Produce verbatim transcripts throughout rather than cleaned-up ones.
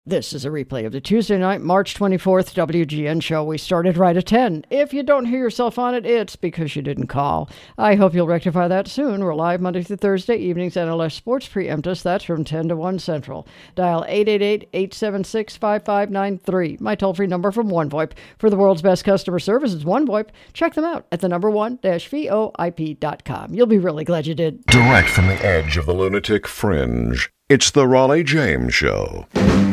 This is a replay of the Tuesday night, March twenty-fourth W G N show. We started right at ten. If you don't hear yourself on it, it's because you didn't call. I hope you'll rectify that soon. We're live Monday through Thursday evenings, N L S Sports preempt us. That's from ten to one Central. Dial eight eight eight, eight seven six, five five nine three. My toll-free number from OneVoIP. For the world's best customer service, it's OneVoIP. Check them out at the number one dash V O I P dot com. You'll be really glad you did. Direct from the edge of the lunatic fringe, it's the Raleigh James Show.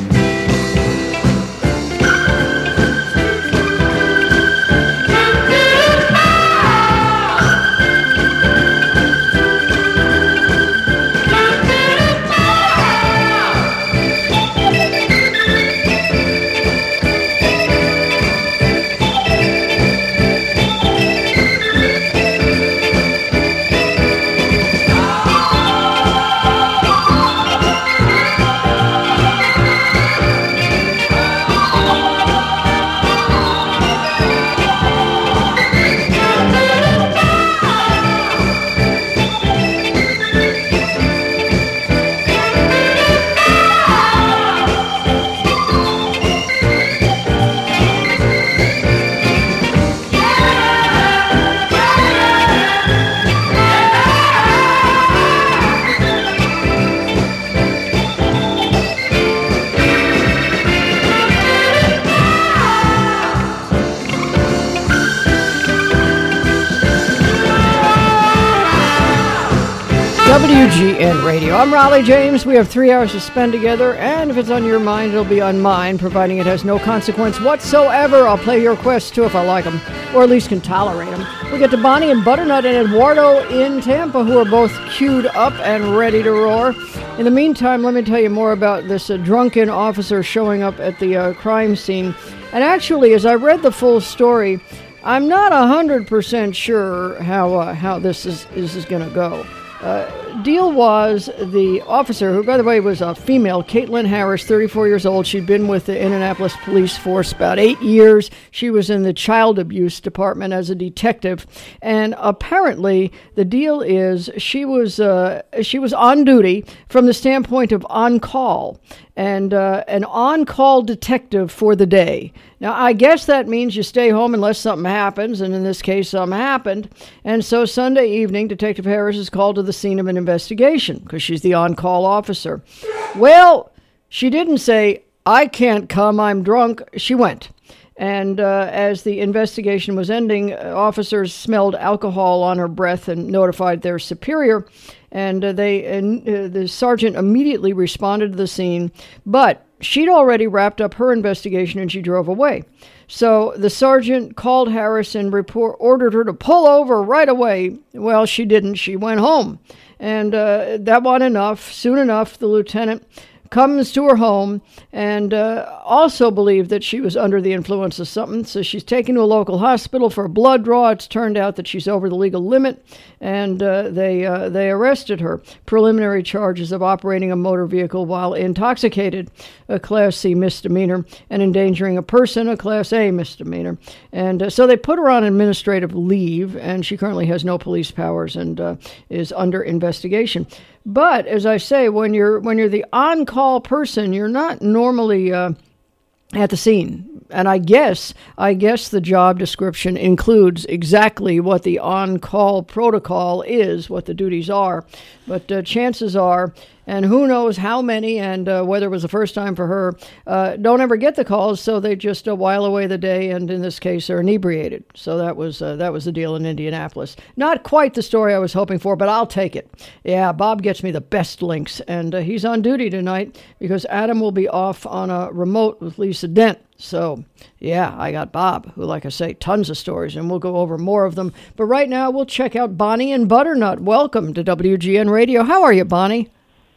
W G N Radio. I'm Raleigh James. We have three hours to spend together, and if it's on your mind, it'll be on mine, providing it has no consequence whatsoever. I'll play your requests, too, if I like them, or at least can tolerate them. We'll get to Bonnie and Butternut and Eduardo in Tampa, who are both queued up and ready to roar. In the meantime, let me tell you more about this uh, drunken officer showing up at the uh, crime scene. And actually, as I read the full story, I'm not one hundred percent sure how uh, how this is, is, is going to go. Uh, deal was the officer, who, by the way, was a female, Caitlin Harris, thirty-four years old. She'd been with the Indianapolis Police Force about eight years. She was in the child abuse department as a detective. And apparently, the deal is she was uh, she was on duty from the standpoint of on-call, and uh, an on-call detective for the day. Now, I guess that means you stay home unless something happens, and in this case, something happened. And so Sunday evening, Detective Harris is called to the scene of an investigation because she's the on-call officer. Well, she didn't say, "I can't come, I'm drunk." She went. And uh, as the investigation was ending, uh, officers smelled alcohol on her breath and notified their superior. And uh, they uh, the sergeant immediately responded to the scene, but she'd already wrapped up her investigation and she drove away. So the sergeant called Harris and report, ordered her to pull over right away. Well, she didn't. She went home. And uh, that wasn't enough. Soon enough, the lieutenant comes to her home and uh, also believed that she was under the influence of something. So she's taken to a local hospital for a blood draw. It's turned out that she's over the legal limit, and uh, they uh, they arrested her. Preliminary charges of operating a motor vehicle while intoxicated, a Class C misdemeanor, and endangering a person, a Class A misdemeanor. And uh, so they put her on administrative leave, and she currently has no police powers and uh, is under investigation. But as I say, when you're when you're the on-call person, you're not normally uh, at the scene. And I guess I guess the job description includes exactly what the on-call protocol is, what the duties are. But uh, chances are, and who knows how many, and uh, whether it was the first time for her, uh, don't ever get the calls, so they just uh, while away the day, and in this case, are inebriated. So that was uh, that was the deal in Indianapolis. Not quite the story I was hoping for, but I'll take it. Yeah, Bob gets me the best links, and uh, he's on duty tonight because Adam will be off on a remote with Lisa Dent. So, yeah, I got Bob, who, like I say, tons of stories, and we'll go over more of them. But right now, we'll check out Bonnie and Butternut. Welcome to W G N Radio. How are you, Bonnie?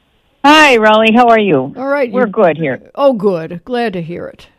Hi, Raleigh. How are you? All right. We're good here. Oh, good. Glad to hear it.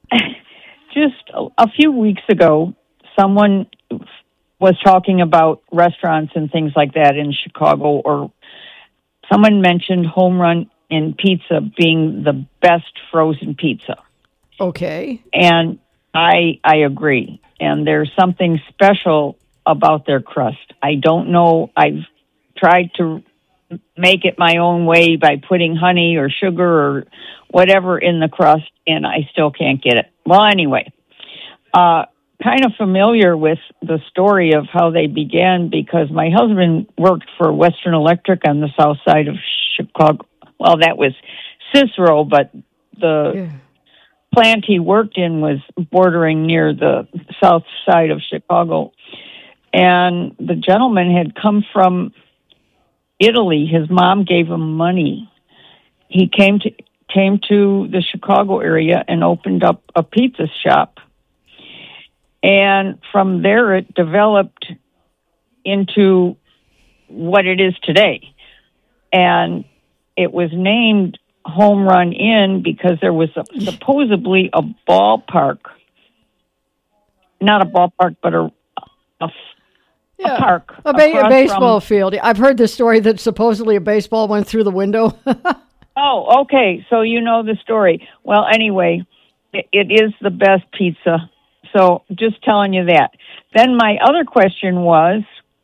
Just a, a few weeks ago, someone was talking about restaurants and things like that in Chicago, or someone mentioned Home Run in Pizza being the best frozen pizza. Okay. And I I agree. And there's something special about their crust. I don't know. I've tried to make it my own way by putting honey or sugar or whatever in the crust, and I still can't get it. Well, anyway, uh, kind of familiar with the story of how they began because my husband worked for Western Electric on the south side of Chicago. Well, that was Cicero, but the yeah. plant he worked in was bordering near the south side of Chicago. And the gentleman had come from Italy. His mom gave him money. He came to came to the Chicago area and opened up a pizza shop. And from there, it developed into what it is today. And it was named Home Run Inn because there was a, supposedly a ballpark, not a ballpark, but a, a, yeah, a park. A, ba- a baseball from, field. I've heard this story that supposedly a baseball went through the window. Oh, okay. So you know the story. Well, anyway, it, it is the best pizza. So just telling you that. Then my other question was,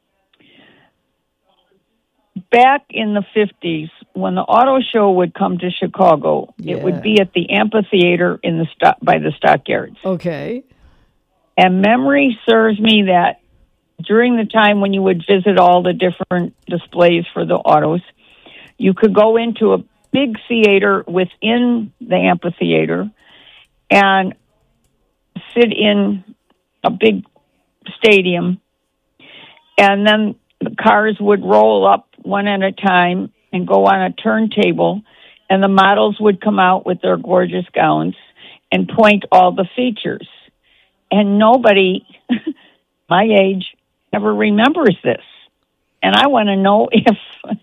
back in the fifties, when the auto show would come to Chicago, yeah. it would be at the amphitheater in the stock, by the stockyards. Okay. And memory serves me that during the time when you would visit all the different displays for the autos, you could go into a big theater within the amphitheater and sit in a big stadium, and then the cars would roll up one at a time and go on a turntable, and the models would come out with their gorgeous gowns and point all the features. And nobody my age ever remembers this. And I want to know if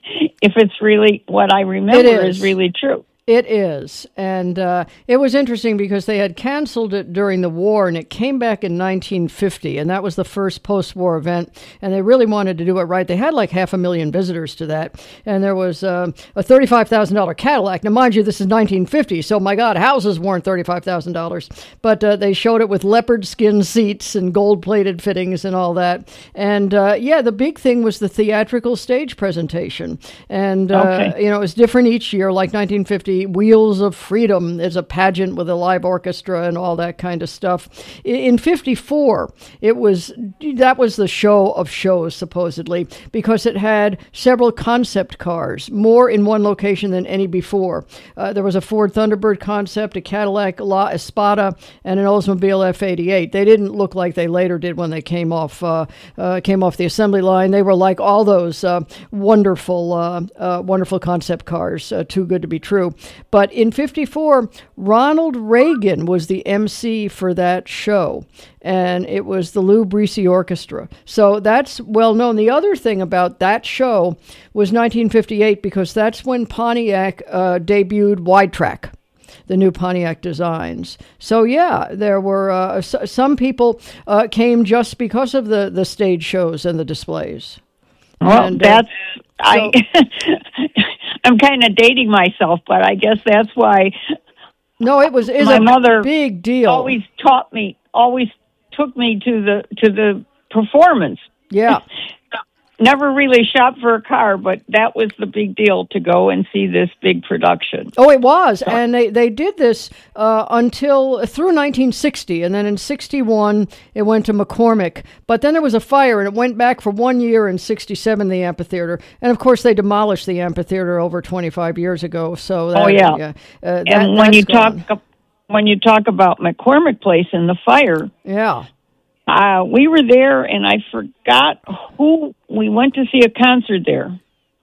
if it's really what I remember is. is really true. It is. And uh, it was interesting because they had canceled it during the war, and it came back in nineteen fifty, and that was the first post-war event, and they really wanted to do it right. They had like half a million visitors to that, and there was uh, a thirty-five thousand dollars Cadillac. Now, mind you, this is nineteen fifty, so my God, houses weren't thirty-five thousand dollars, but uh, they showed it with leopard skin seats and gold-plated fittings and all that. And, uh, yeah, the big thing was the theatrical stage presentation, and, uh, okay. you know, it was different each year, like nineteen fifty. Wheels of Freedom is a pageant with a live orchestra and all that kind of stuff. In fifty-four, it was that was the show of shows, supposedly, because it had several concept cars, more in one location than any before. Uh, there was a Ford Thunderbird concept, a Cadillac La Espada, and an Oldsmobile F eighty-eight. They didn't look like they later did when they came off uh, uh, came off the assembly line. They were like all those uh, wonderful, uh, uh, wonderful concept cars, uh, too good to be true. But in fifty-four, Ronald Reagan was the M C for that show, and it was the Lou Brisi Orchestra. So that's well known. The other thing about that show was nineteen fifty-eight, because that's when Pontiac uh, debuted Wide Track, the new Pontiac designs. So yeah, there were uh, s- some people uh, came just because of the, the stage shows and the displays. Well, and, that's uh, so, I. I'm kind of dating myself, but I guess that's why. No, it was is my a mother big deal. Always taught me, always took me to the to the performance. Yeah. Never really shopped for a car, but that was the big deal, to go and see this big production. Oh, it was. And they, they did this uh, until through nineteen sixty. And then in sixty-one, it went to McCormick. But then there was a fire, and it went back for one year in sixty-seven, the amphitheater. And, of course, they demolished the amphitheater over twenty-five years ago. So that, oh, yeah. Uh, uh, that, and when you gone. talk when you talk about McCormick Place and the fire... Yeah. Uh, we were there, and I forgot who. We went to see a concert there,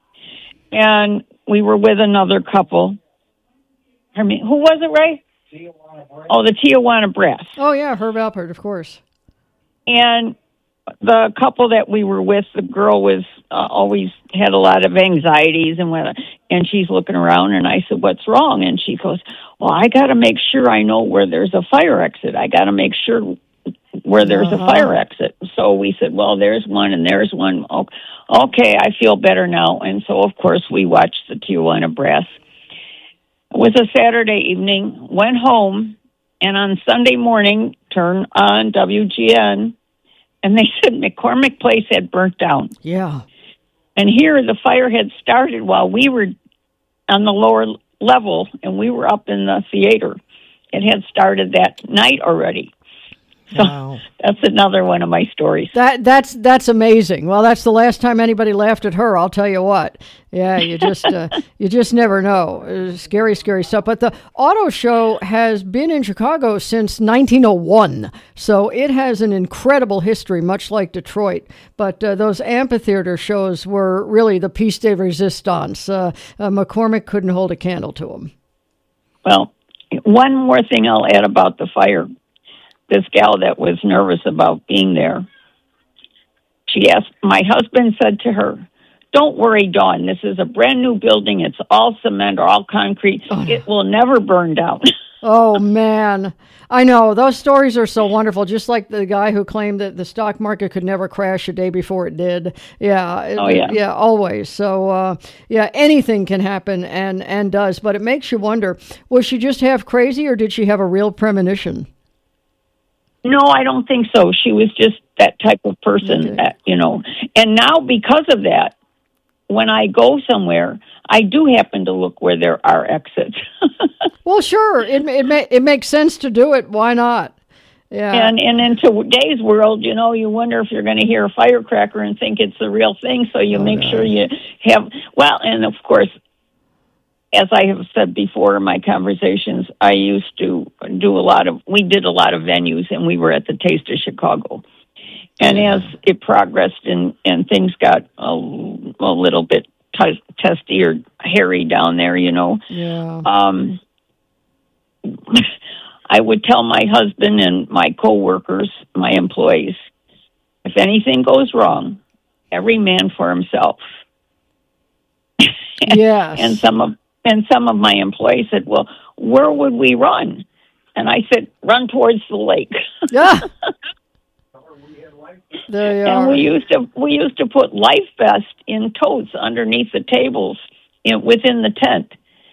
and we were with another couple. I mean, who was it, Ray? Tijuana oh, the Tijuana Brass. Oh, yeah, Herb Alpert, of course. And the couple that we were with, the girl was uh, always had a lot of anxieties, and went, and she's looking around, and I said, "What's wrong?" And she goes, "Well, I got to make sure I know where there's a fire exit. I got to make sure where there's uh-huh. a fire exit." So we said, well, there's one and there's one. Okay, I feel better now. And so, of course, we watched the Tijuana Brass. It was a Saturday evening, went home, and on Sunday morning, turned on W G N, and they said McCormick Place had burnt down. Yeah. And here the fire had started while we were on the lower level, and we were up in the theater. It had started that night already. So wow. That's another one of my stories. That that's that's amazing. Well, that's the last time anybody laughed at her. I'll tell you what. Yeah, you just uh, you just never know. Uh, scary, scary stuff. But the auto show has been in Chicago since nineteen oh one, so it has an incredible history, much like Detroit. But uh, those amphitheater shows were really the piece de resistance. Uh, uh, McCormick couldn't hold a candle to them. Well, one more thing I'll add about the fire. This gal that was nervous about being there, she asked, my husband said to her, don't worry, Dawn, this is a brand new building. It's all cement or all concrete. Oh, no. It will never burn down. Oh, man. I know. Those stories are so wonderful. Just like the guy who claimed that the stock market could never crash a day before it did. Yeah. It, oh, yeah. Yeah, always. So, uh, yeah, anything can happen and, and does. But it makes you wonder, was she just half crazy or did she have a real premonition? No, I don't think so. She was just that type of person, okay. that, you know. And now because of that, when I go somewhere, I do happen to look where there are exits. Well, sure. It it, may, it makes sense to do it. Why not? Yeah. And and in today's world, you know, you wonder if you're going to hear a firecracker and think it's the real thing. So you oh, make no. sure you have, well, and of course, as I have said before in my conversations, I used to do a lot of, we did a lot of venues, and we were at the Taste of Chicago. And as it progressed and, and things got a, a little bit t- testy or hairy down there, you know, yeah. um, I would tell my husband and my coworkers, my employees, if anything goes wrong, every man for himself. Yes. and some of And some of my employees said, well, where would we run? And I said, run towards the lake. Yeah. There you and are. we used to we used to put life vests in totes underneath the tables in, within the tent.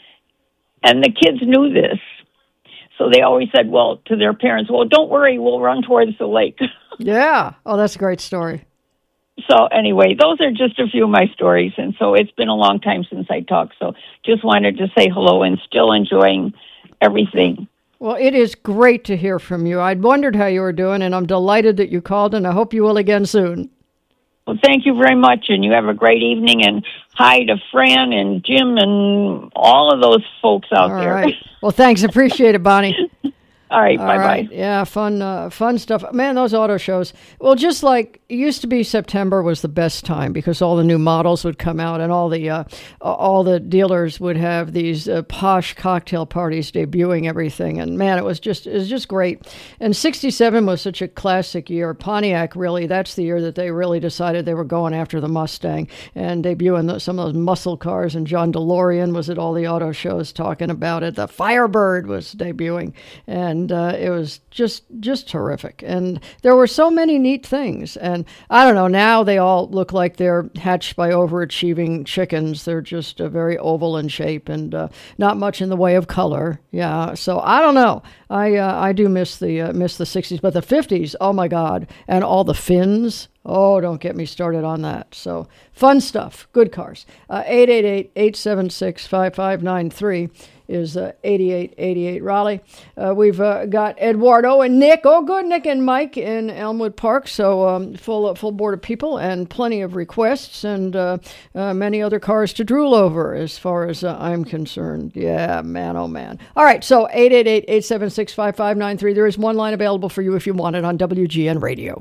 And the kids knew this. So they always said, well, to their parents, well, don't worry, we'll run towards the lake. Yeah. Oh, that's a great story. So anyway, those are just a few of my stories. And so it's been a long time since I talked. So just wanted to say hello and still enjoying everything. Well, it is great to hear from you. I'd wondered how you were doing, and I'm delighted that you called, and I hope you will again soon. Well, thank you very much, and you have a great evening. And hi to Fran and Jim and all of those folks out all there. All right. Well, thanks. Appreciate it, Bonnie. All right, All bye-bye. Right. Yeah, fun uh, fun stuff. Man, those auto shows. Well, just like it used to be, September was the best time because all the new models would come out and all the uh, all the dealers would have these uh, posh cocktail parties debuting everything. And man, it was just it was just great. And sixty-seven was such a classic year. Pontiac, really, that's the year that they really decided they were going after the Mustang and debuting the, some of those muscle cars. And John DeLorean was at all the auto shows talking about it. The Firebird was debuting. And And uh, it was just just terrific. And there were so many neat things. And I don't know, now they all look like they're hatched by overachieving chickens. They're just uh, very oval in shape and uh, not much in the way of color. Yeah, so I don't know. I uh, I do miss the uh, miss the sixties, but the fifties, oh my God. And all the fins. Oh, don't get me started on that. So fun stuff. Good cars. Uh, eight eight eight, eight seven six, five five nine three is uh, eighty-eight eighty-eight Raleigh. Uh, we've uh, got Eduardo and Nick. Oh, good. Nick and Mike in Elmwood Park. So um, full, uh, full board of people and plenty of requests and uh, uh, many other cars to drool over as far as uh, I'm concerned. Yeah, man, oh, man. All right. So eight eight eight, eight seven six, five five nine three. There is one line available for you if you want it on W G N Radio.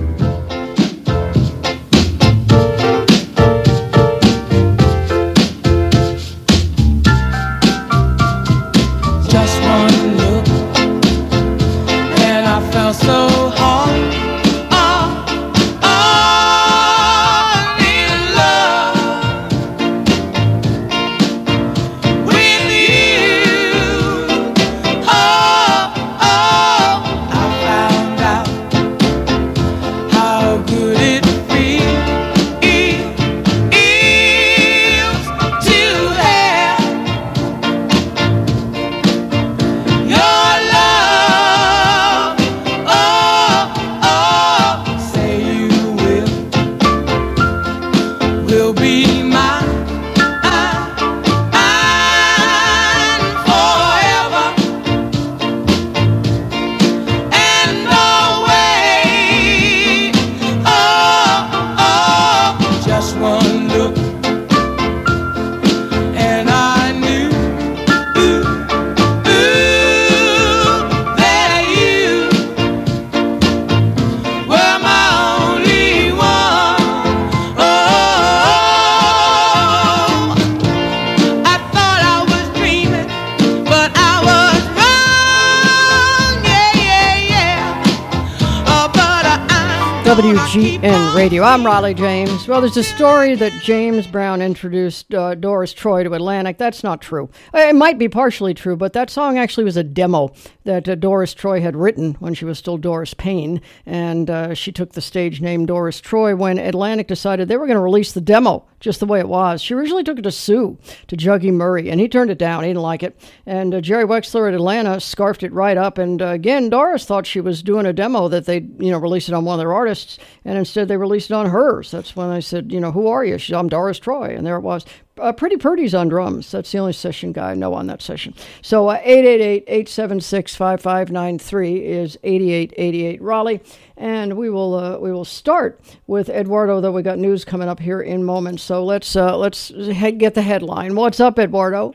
So hard, oh, oh, in love with you. Oh, oh, I found out how good it feels to have your love. Oh, W G N Radio. I'm Raleigh James. Well, there's a story that James Brown introduced uh, Doris Troy to Atlantic. That's not true. It might be partially true, but that song actually was a demo that uh, Doris Troy had written when she was still Doris Payne, and uh, she took the stage name Doris Troy when Atlantic decided they were going to release the demo just the way it was. She originally took it to Sue, to Juggy Murray, and he turned it down. He didn't like it. And uh, Jerry Wexler at Atlanta scarfed it right up, and uh, again, Doris thought she was doing a demo that they'd, you know, release it on one of their artists, and instead they released it on hers. That's when I said, you know, who are you? She said, I'm Doris Troy, and there it was. Uh, Pretty Purdy's on drums. That's the only session guy I know on that session. So uh, eight eight eight, eight seven six, five five nine three is eighty-eight eighty-eight Raleigh, and we will uh, we will start with Eduardo, though we got news coming up here in moments. So let's uh, let's he- get the headline. What's up, Eduardo?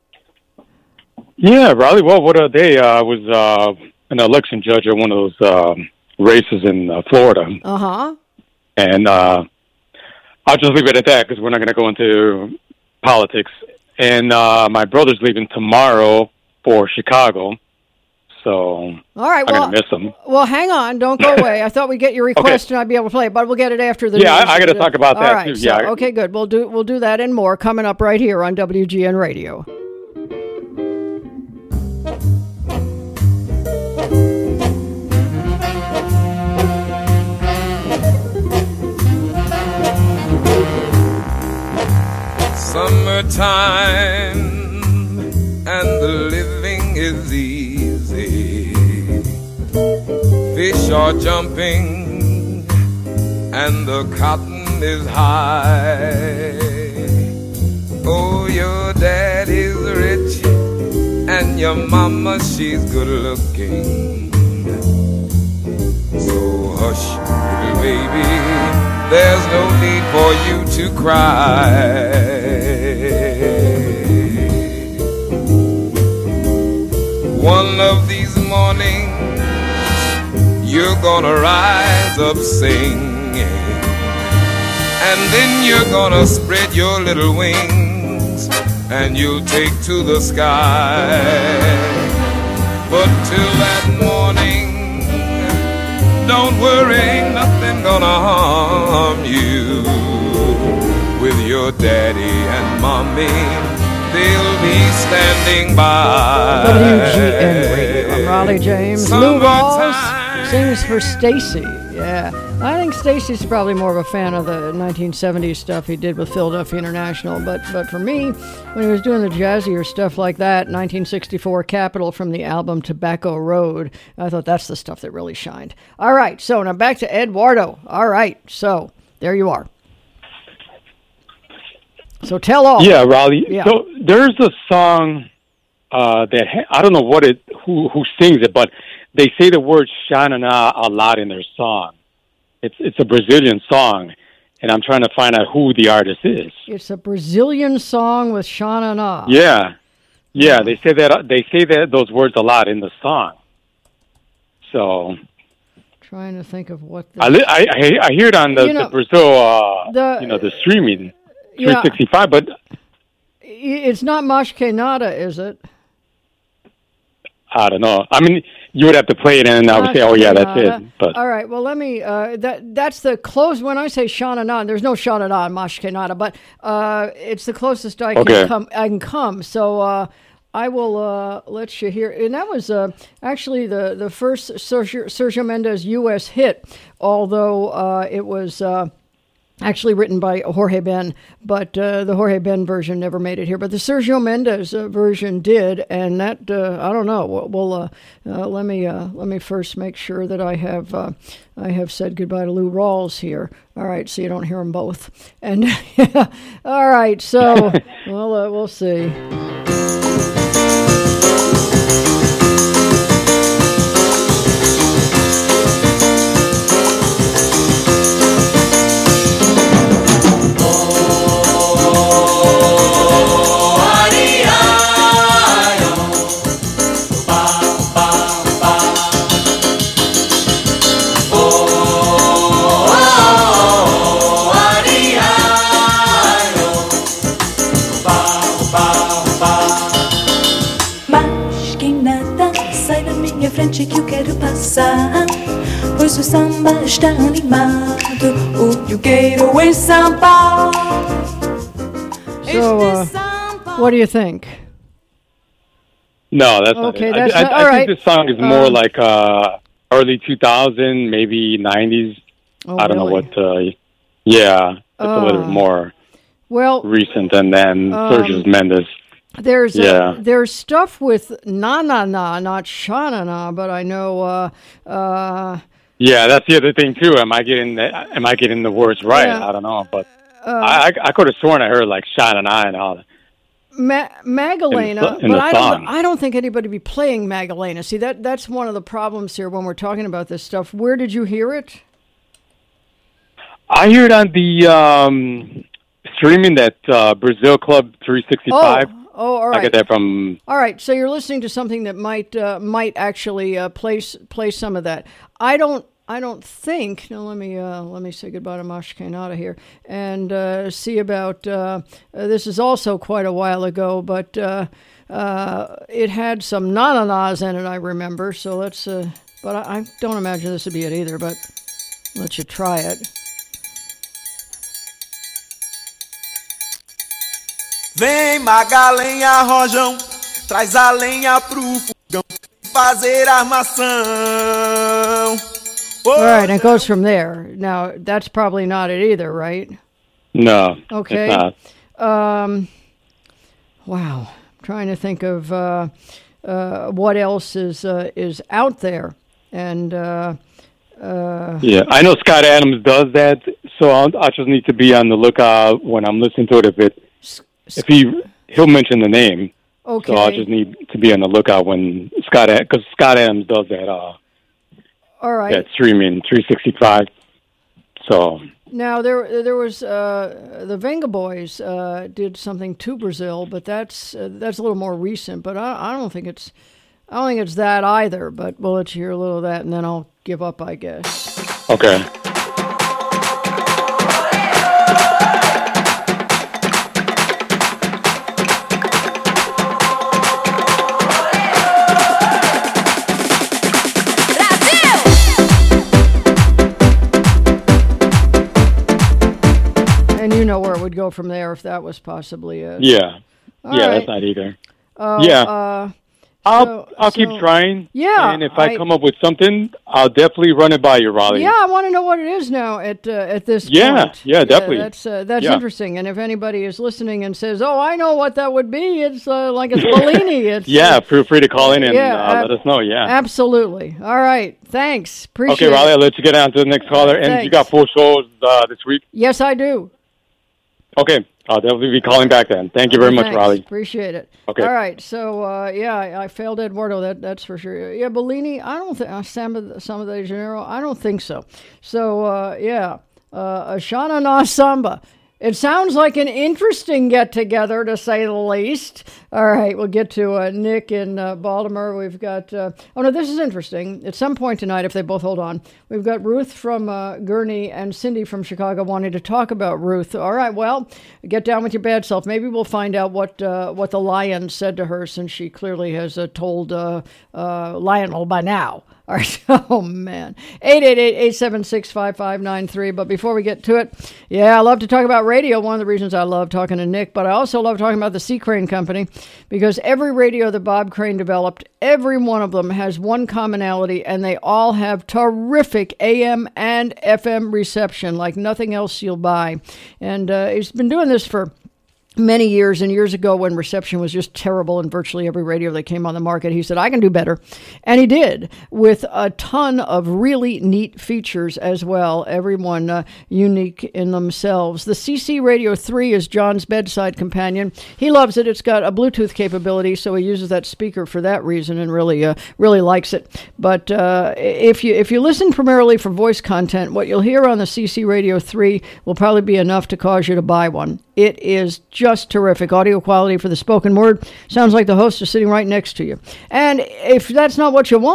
Yeah, Raleigh. Well, what a day! Uh, I was uh, an election judge at one of those um, races in uh, Florida. Uh huh. And uh, I'll just leave it at that because we're not going to go into politics. And uh, my brother's leaving tomorrow for Chicago, so all right, I'm well, going to miss him. Well, hang on. Don't go away. I thought we'd get your request Okay. and I'd be able to play it, but we'll get it after the Yeah, news. I, I got to talk about all that right, too. so, Yeah. okay, good. We'll do we'll do that and more coming up right here on W G N Radio. Summertime and the living is easy. Fish are jumping and the cotton is high. Oh, your daddy's rich and your mama, she's good looking. So hush, little baby, there's no need for you to cry. One of these mornings, you're gonna rise up singing, and then you're gonna spread your little wings, and you'll take to the sky. But till that morning, don't worry, ain't nothing gonna harm you. With your daddy and mommy, they'll be standing by. W G N Radio. I'm Raleigh James. Lou Rawls sings for Stacy. Yeah, I think Stacy's probably more of a fan of the nineteen seventies stuff he did with Philadelphia International. But but for me, when he was doing the jazzier stuff like that, nineteen sixty-four Capitol from the album Tobacco Road, I thought that's the stuff that really shined. All right, so now back to Eduardo. All right, so there you are. So tell all. Yeah, Raleigh. Yeah. So there's a song uh, that ha- I don't know what it who who sings it, but they say the word Xanana a lot in their song. It's it's a Brazilian song, and I'm trying to find out who the artist is. It's a Brazilian song with Shana Na. Yeah, yeah. They say that they say that those words a lot in the song. So Trying to think of what. The, I, li- I I I hear it on the, You know, the Brazil uh, the- you know the streaming Yeah. three sixty-five, but It's not Mas Que Nada, is it? I don't know. I mean, you would have to play it, and I would say, "Oh yeah, that's it." But all right, well, let me. Uh, that that's the close. When I say Shana Na, there's no Shana Na in Mas Que Nada, but uh, it's the closest I Okay. can come. I can come. So uh, I will uh, let you hear. And that was uh, actually the the first Sergio, Sergio Mendes U S hit, although uh, it was. Uh, Actually written by Jorge Ben, but uh, the Jorge Ben version never made it here. But the Sergio Mendes uh, version did, and that uh, I don't know. Well, well uh, uh, let me uh, let me first make sure that I have uh, I have said goodbye to Lou Rawls here. All right, so you don't hear them both. And all right, so well uh, we'll see. Mas quem nada, sai da minha frente que eu quero passar. Pois o samba está animado, o Yugueiro em Samba. So, uh, what do you think? No, that's okay. not it. That's I, not, I, all I right. think this song is more um, like uh, early two thousand, maybe nineties. Oh, I don't really? know what. Uh, yeah, it's uh, a little bit more well recent than then um, Sergio Mendes. There's yeah. uh, there's stuff with na na na, not sha na na, but I know. Uh, uh, yeah, that's the other thing too. Am I getting the, am I getting the words right? Yeah. I don't know, but uh, I, I I could have sworn I heard like "shine an eye" and all that. Ma- Magdalena, in the, in but the I song. don't. I don't think anybody be playing Magdalena. See, that that's one of the problems here when we're talking about this stuff. Where did you hear it? I heard on the um, streaming that uh, Brazil Club three sixty-five. Oh, oh, all right. I get that from. All right, so you're listening to something that might uh, might actually uh, play play some of that. I don't. I don't think. Now let me uh, let me say goodbye to Masha Kanata here and uh, see about. Uh, uh, this is also quite a while ago, but uh, uh, it had some na-na-nas in it. I remember. So let's. Uh, but I, I don't imagine this would be it either. But let you try it. Vem Magalenha Rojão, traz a lenha pro fogão, fazer armação. All right, and it goes from there. Now, that's probably not it either, right? No. Okay. It's not. Um, wow. I'm trying to think of uh, uh, what else is uh, is out there. And uh, uh, yeah, I know Scott Adams does that, so I'll, I just need to be on the lookout when I'm listening to it. If it, if he he'll mention the name, okay. So I'll just need to be on the lookout when Scott, because Scott Adams does that. Uh, All right. That streaming three sixty-five. So now there there was uh, the Venga Boys uh, did something to Brazil, but that's uh, that's a little more recent. But I, I don't think it's I don't think it's that either. But we'll let you hear a little of that, and then I'll give up, I guess. Okay. You know where it would go from there if that was possibly it. Yeah. All yeah, right. that's not either. Uh, yeah. Uh, I'll so, I'll so, keep trying. Yeah. And if I, I come up with something, I'll definitely run it by you, Raleigh. Yeah, I want to know what it is now at uh, at this yeah, point. Yeah, definitely. Yeah, that's uh, that's yeah. interesting. And if anybody is listening and says, "Oh, I know what that would be," it's uh, like it's Bellini. It's yeah. Uh, feel free to call in and yeah, uh, ab- let us know. Yeah. Absolutely. All right. Thanks. Appreciate okay, it. Raleigh. I'll let you get on to the next caller. And Thanks. you got four shows uh, this week. Yes, I do. Okay. I'll definitely be calling back then. Thank you very much, Thanks. Raleigh. Appreciate it. Okay. All right. So, uh, yeah, I, I failed Eduardo. That that's for sure. Yeah, Bellini. I don't think uh, Samba, Samba de Janeiro. I don't think so. So, uh, yeah, uh, Ashana na Samba. It sounds like an interesting get-together, to say the least. All right, we'll get to uh, Nick in uh, Baltimore. We've got, uh, oh, no, this is interesting. At some point tonight, if they both hold on, we've got Ruth from uh, Gurney and Cindy from Chicago wanting to talk about Ruth. All right, well, get down with your bad self. Maybe we'll find out what uh, what the Lion said to her, since she clearly has uh, told uh, uh, Lionel by now. All right. Oh, man. eight eight eight, eight seven six, five five nine three. But before we get to it, yeah, I love to talk about radio. One of the reasons I love talking to Nick, but I also love talking about the C. Crane Company, because every radio that Bob Crane developed, every one of them has one commonality, and they all have terrific A M and F M reception like nothing else you'll buy. And uh, he's been doing this for many years, and years ago when reception was just terrible in virtually every radio that came on the market, he said, I can do better. And he did, with a ton of really neat features as well, everyone uh, unique in themselves. The C C Radio three is John's bedside companion. He loves it. It's got a Bluetooth capability, so he uses that speaker for that reason and really uh, really likes it. But uh, if you if you listen primarily for voice content, what you'll hear on the C C Radio three will probably be enough to cause you to buy one. It is just terrific. Audio quality for the spoken word. Sounds like the host is sitting right next to you. And if that's not what you want,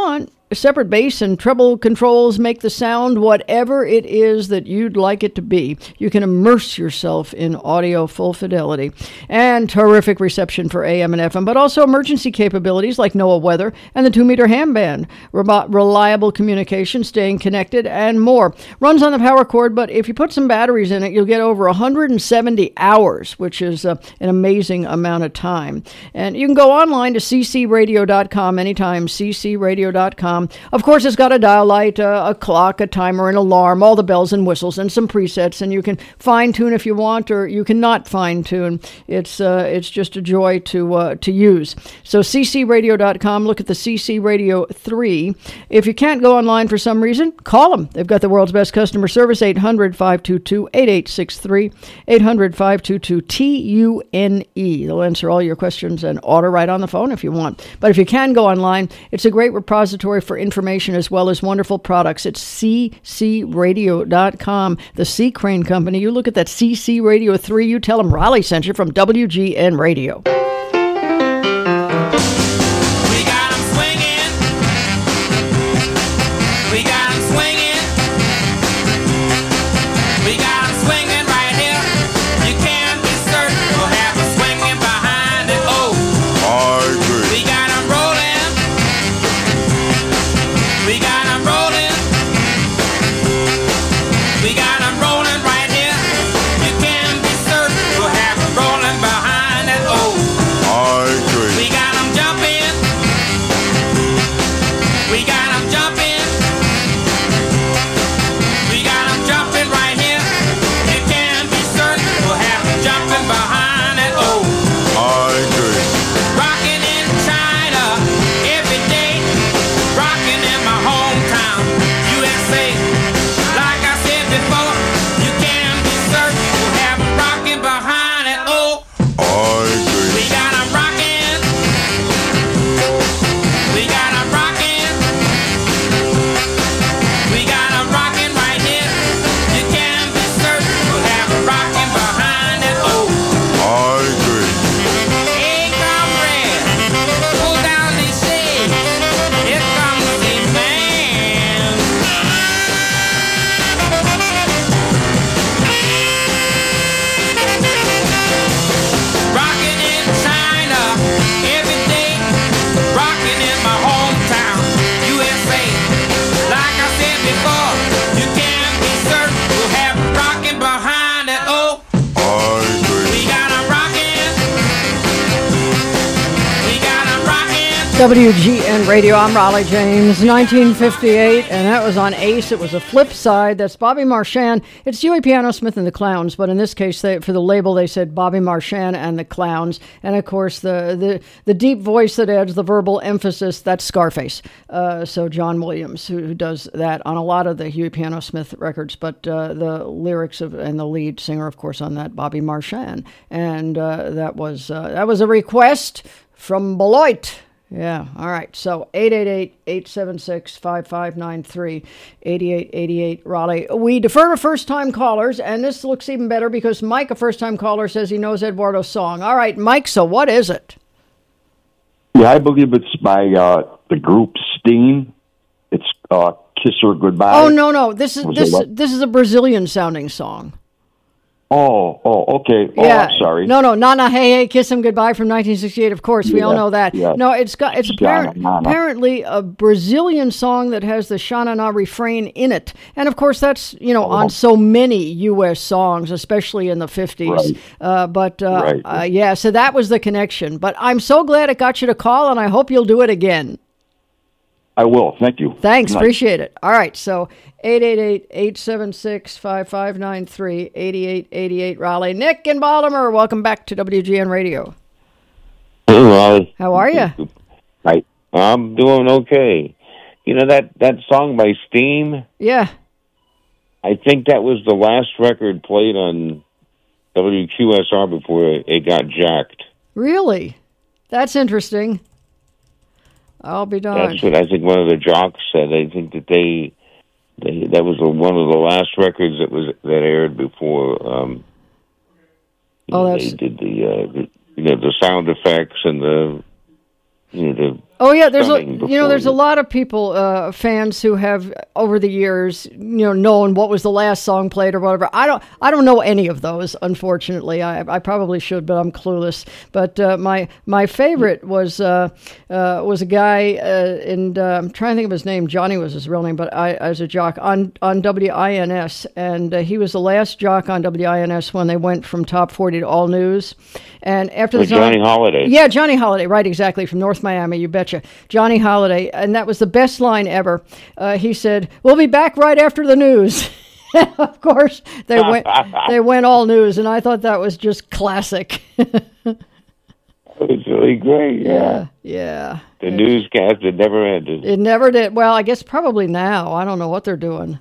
separate bass and treble controls make the sound whatever it is that you'd like it to be. You can immerse yourself in audio full fidelity. And terrific reception for A M and F M, but also emergency capabilities like NOAA weather and the two-meter ham band. Re- reliable communication, staying connected, and more. Runs on the power cord, but if you put some batteries in it, you'll get over one hundred seventy hours, which is uh, an amazing amount of time. And you can go online to c c radio dot com anytime, c c radio dot com. Of course, it's got a dial light, uh, a clock, a timer, an alarm, all the bells and whistles, and some presets, and you can fine-tune if you want, or you cannot fine-tune. It's uh, it's just a joy to uh, to use. So c c radio dot com, look at the C C Radio three. If you can't go online for some reason, call them. They've got the world's best customer service, eight hundred, five two two, eight eight six three, eight hundred, five two two, T U N E. They'll answer all your questions and order right on the phone if you want. But if you can go online, it's a great repository for information as well as wonderful products. It's c c radio dot com, the C. Crane Company. You look at that C C Radio three, you tell them Raleigh sent you from W G N Radio. W G N Radio, I'm Raleigh James, nineteen fifty-eight, and that was on Ace. It was a flip side. That's Bobby Marchand. It's Huey Piano Smith and the Clowns, but in this case, they, for the label, they said Bobby Marchand and the Clowns. And, of course, the the, the deep voice that adds the verbal emphasis, that's Scarface. Uh, so John Williams, who, who does that on a lot of the Huey Piano Smith records, but uh, the lyrics of and the lead singer, of course, on that, Bobby Marchand. And uh, that was uh, that was a request from Beloit. Yeah, all right. So eight eight eight, eight seven six, five five nine three, eight eight eight eight, Raleigh. We defer to first-time callers, and this looks even better because Mike, a first-time caller, says he knows Eduardo's song. All right, Mike, so what is it? Yeah, I believe it's by uh, the group Steen. It's uh, Kiss Her Goodbye. Oh, no, no. This is Was this this is a Brazilian-sounding song. Oh, oh, okay. Oh, yeah. I'm sorry. No, no, Nana Hey Hey, Kiss Him Goodbye from nineteen sixty-eight. Of course, we yeah, all know that. Yeah. No, it's got it's apparent, Nana. apparently a Brazilian song that has the Xanana refrain in it, and of course that's you know oh. on so many U S songs, especially in the fifties. Right. Uh, but uh, right. uh, yeah, so that was the connection. But I'm so glad it got you to call, and I hope you'll do it again. I will. Thank you. Thanks. Appreciate it. All right. So eight eight eight, eight seven six, five five nine three, eight eight eight eight, Raleigh. Nick in Baltimore, welcome back to W G N Radio. Hey, Raleigh. How are you? Hi. I'm doing okay. You know that, that song by Steam? Yeah. I think that was the last record played on W Q S R before it got jacked. Really? That's interesting. I'll be darned. That's what I think one of the jocks said. I think that they, they that was one of the last records that was that aired before. Um, oh, know, that's they did the, uh, the you know the sound effects and the you know the Oh yeah, there's a, stunning you know there's a performance. lot of people, uh, fans who have over the years, you know, known what was the last song played or whatever. I don't I don't know any of those, unfortunately. I I probably should, but I'm clueless. But uh, my my favorite was uh, uh, was a guy, uh, and uh, I'm trying to think of his name. Johnny was his real name, but I as a jock on on W I N S, and uh, he was the last jock on W I N S when they went from Top forty to All News. And after the With Johnny Holiday. Yeah, Johnny Holiday, right, exactly, from North Miami, you betcha. Johnny Holiday, and that was the best line ever. Uh, he said, "We'll be back right after the news." Of course, they went they went all news, and I thought that was just classic. It was really great, yeah. Yeah. The newscast that never ended. It never did. Well, I guess probably now. I don't know what they're doing.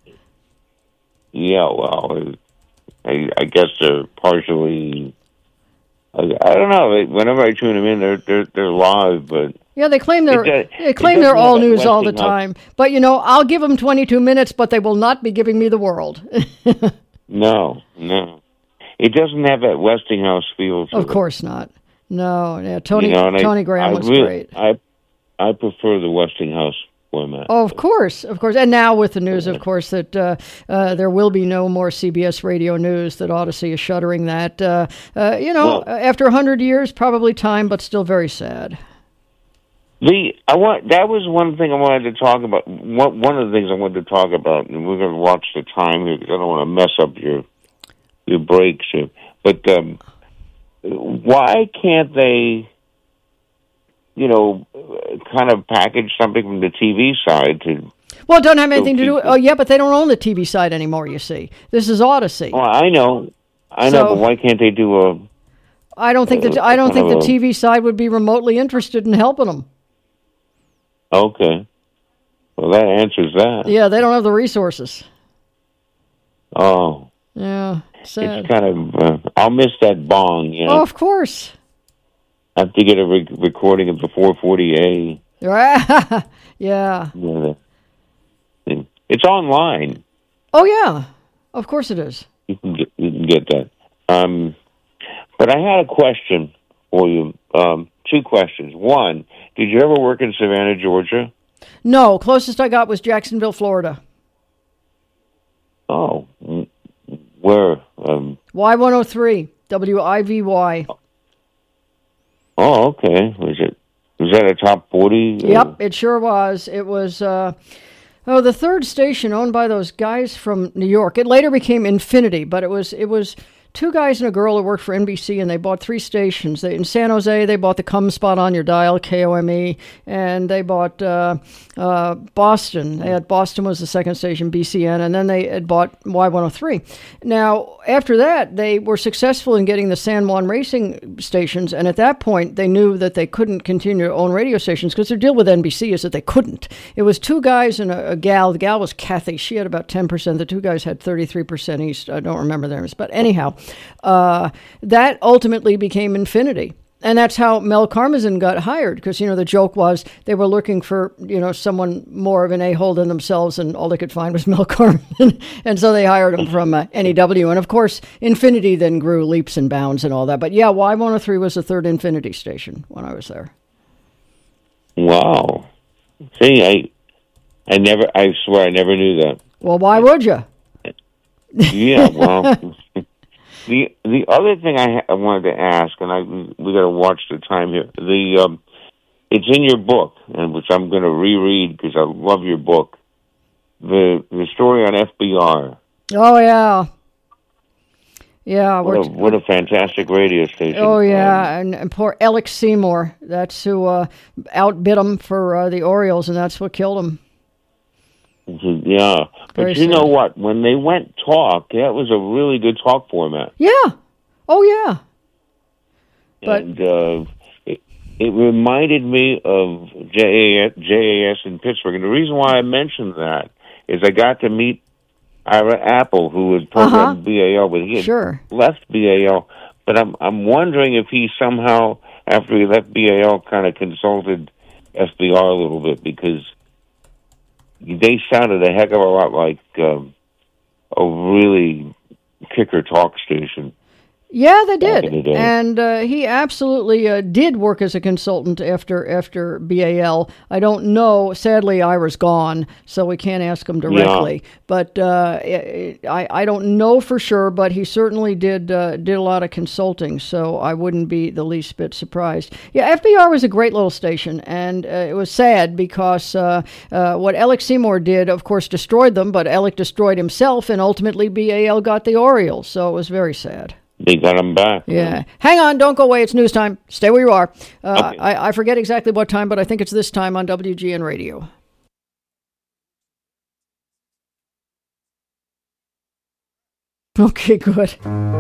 Yeah, well, I, I guess they're partially... I, I don't know. Whenever I tune them in, they're they're they're live, but Yeah, they claim they're It does- they it claim doesn't they're all have that news all the Westinghouse- time. But you know, I'll give them twenty-two minutes, but they will not be giving me the world. no, no, it doesn't have that Westinghouse feel. To Of it. course not. No, yeah, Tony You know, and I- Tony Graham I was really- great. I I prefer the Westinghouse format. Oh, of course, of course. And now with the news, of course, that uh, uh, there will be no more C B S radio news, that Odyssey is shuttering that. Uh, uh, you know, Well- after one hundred years, probably time, but still very sad. The I want that was one thing I wanted to talk about. One one of the things I wanted to talk about, and we're going to watch the time here because I don't want to mess up your your breaks here. But um, why can't they, you know, kind of package something from the T V side to? Well, it doesn't have anything to do with... people- Oh, yeah, but they don't own the T V side anymore, you see. This is Odyssey. Well, I know, I know, So- but why can't they do a? I don't think that uh, I don't think kind the of a- T V side would be remotely interested in helping them. Okay, well that answers that. Yeah, they don't have the resources. Oh, Yeah, sad. it's kind of. Uh, I'll miss that bong. You know, Oh, of course. I have to get a re- recording of the four forty A. Right. Yeah. Yeah, the- it's online. Oh, yeah. Of course it is. You can get you can get that. Um, but I had a question for you. Um, two questions. One, did you ever work in Savannah, Georgia? No, closest I got was Jacksonville, Florida. Oh, mm, where? Um, Y one oh three, W I V Y. oh, okay. Was it? Was that a top forty? Yep, it sure was. It was, uh, oh, the third station owned by those guys from New York. It later became Infinity, but it was it was two guys and a girl who worked for N B C, and they bought three stations. They, in San Jose, they bought the Come Spot on Your Dial, K O M E, and they bought uh, uh, Boston. They had Boston was the second station, B C N, and then they had bought Y one oh three. Now, after that, they were successful in getting the San Juan racing stations, and at that point, they knew that they couldn't continue to own radio stations because their deal with N B C is that they couldn't. It was two guys and a, a gal. The gal was Kathy. She had about ten percent. The two guys had thirty-three percent each. I don't remember theirs. But anyhow, uh, that ultimately became Infinity. And that's how Mel Karmazin got hired, because, you know, the joke was they were looking for, you know, someone more of an a-hole than themselves, and all they could find was Mel Karmazin. And so they hired him from uh, N E W. And, of course, Infinity then grew leaps and bounds and all that. But, yeah, Y one oh three was the third Infinity station when I was there. Wow. See, I, I never. I swear, I never knew that. Well, why would you? Yeah. Well. The the other thing I, ha- I wanted to ask, and I we got to watch the time here. The um, it's in your book, and which I'm going to reread because I love your book. The the story on F B R. Oh, yeah. Yeah. What a, what a fantastic radio station. Oh, yeah, Um, and, and poor Alex Seymour. That's who uh, outbid him for uh, the Orioles, and that's what killed him. yeah, but Very you know sad. what? When they went talk, that was a really good talk format. Yeah. Oh, yeah. But and uh, it, it reminded me of J A S in Pittsburgh. And the reason why I mentioned that is I got to meet Ira Apple, who had programmed Uh-huh. B A L, but he had Sure. left B A L. But I'm I'm wondering if he somehow, after he left B A L, kind of consulted F B R a little bit, because they sounded a heck of a lot like um, a really kicker talk station. Yeah, they did, in the day. and uh, he absolutely uh, did work as a consultant after after B A L. I don't know. Sadly, Ira's gone, so we can't ask him directly. Yeah. But uh, I I don't know for sure. But he certainly did uh, did a lot of consulting, so I wouldn't be the least bit surprised. Yeah, F B R was a great little station, and uh, it was sad because uh, uh, what Alec Seymour did, of course, destroyed them. But Alec destroyed himself, and ultimately B A L got the Orioles. So it was very sad. They got him back. Yeah. Hang on. Don't go away. It's news time. Stay where you are. Uh, Okay. I, I forget exactly what time, but I think it's this time on W G N Radio. Okay, good.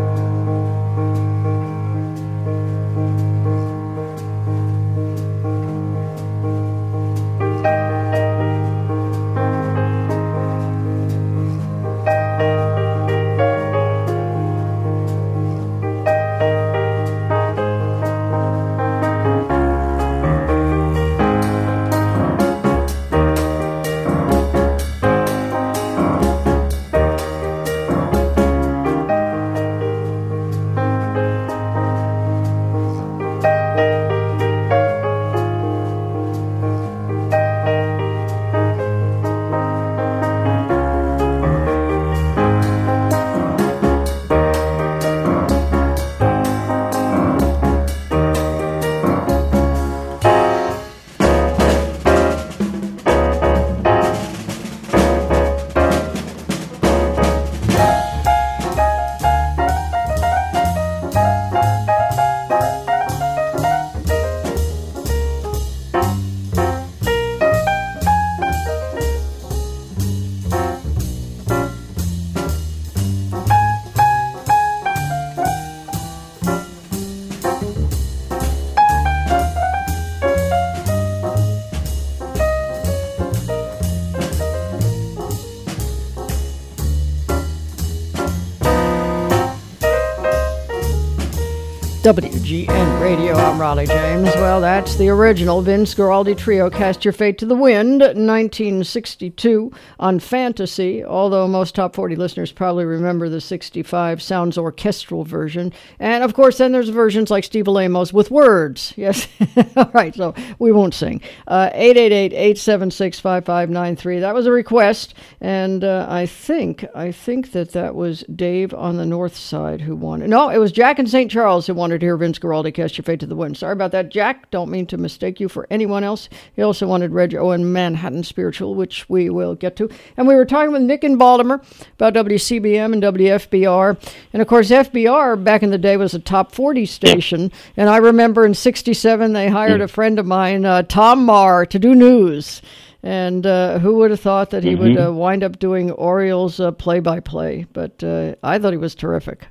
W G N Radio, I'm Raleigh James. Well, that's the original Vince Guaraldi Trio, Cast Your Fate to the Wind, nineteen sixty-two, on Fantasy, although most Top forty listeners probably remember the sixty-five Sounds Orchestral version. And, of course, then there's versions like Steve Alamos with words. Yes. All right, so we won't sing. Uh, eight eight eight, eight seven six, five five nine three. That was a request, and uh, I think I think that that was Dave on the North Side who wanted. No, it was Jack in Saint Charles who wanted to hear Vince Guaraldi, Cast Your Fate to the Wind. Sorry about that, Jack. Don't mean to mistake you for anyone else. He also wanted Reg Owen, Manhattan Spiritual, which we will get to. And we were talking with Nick in Baltimore about W C B M and W F B R. And, of course, F B R back in the day was a top forty station. And I remember in sixty-seven they hired a friend of mine, uh, Tom Marr, to do news. And uh, who would have thought that he Mm-hmm. would uh, wind up doing Orioles uh, play-by-play? But uh, I thought he was terrific.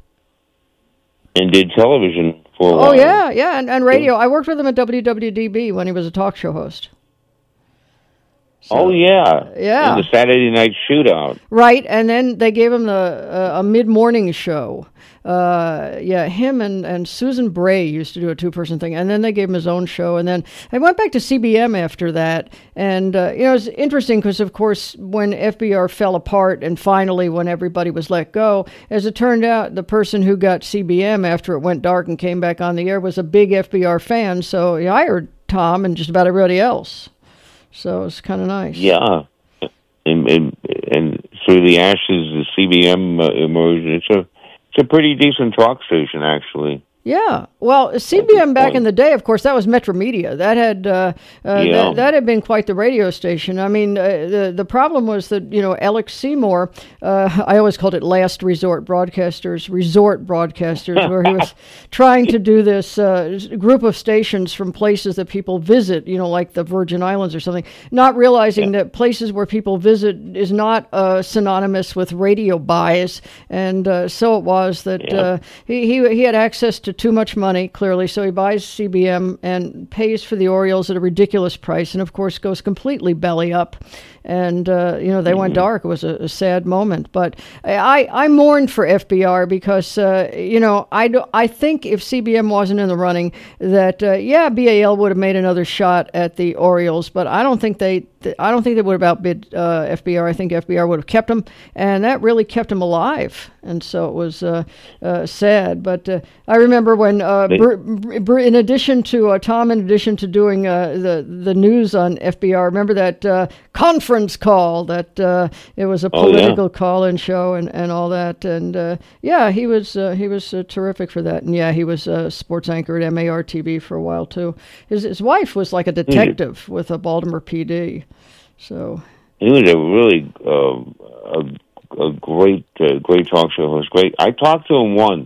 And did television for a Oh, while. yeah, yeah, and, and radio. I worked with him at W W D B when he was a talk show host. So, oh, yeah. yeah. In the Saturday Night Shootout. Right, and then they gave him the, uh, a mid-morning show. Uh, yeah, him and, and Susan Bray used to do a two-person thing, and then they gave him his own show, and then I went back to C B M after that, and, uh, you know, it's interesting because, of course, when F B R fell apart and finally when everybody was let go, as it turned out, the person who got C B M after it went dark and came back on the air was a big F B R fan, so he hired Tom and just about everybody else. So it's kind of nice. Yeah. And, and, and through the ashes, the C B M uh, emerged. It's a, it's a pretty decent talk station, actually. Yeah. Well, C B M back in the day, of course, that was Metro Media. That had uh, uh, Yeah. that, that had been quite the radio station. I mean, uh, the the problem was that, you know, Alex Seymour, uh, I always called it Last Resort Broadcasters, Resort Broadcasters, where he was trying to do this uh, group of stations from places that people visit, you know, like the Virgin Islands or something, not realizing that places where people visit is not uh, synonymous with radio buys. And uh, so it was that Yeah. uh, he, he he had access to too much money, clearly, so he buys C B M and pays for the Orioles at a ridiculous price, and of course goes completely belly up. and uh, you know they went dark. It was a, a sad moment, but I I mourned for F B R because uh, you know I do, I think if C B M wasn't in the running, that uh, yeah B A L would have made another shot at the Orioles, but I don't think they I don't think they would have outbid uh, F B R. I think F B R would have kept them, and that really kept them alive. And so it was uh, uh, sad. But uh, I remember when, uh, Br- Br- in addition to uh, Tom, in addition to doing uh, the the news on F B R, remember that uh, conference call that uh, it was a political oh, yeah. call-in show and, and all that. And uh, yeah, he was uh, he was uh, terrific for that. And yeah, he was a sports anchor at M A R T V for a while too. His his wife was like a detective mm-hmm. with a Baltimore P D. So he was a really uh, a. a great, uh, great talk show. It was great. I talked to him once,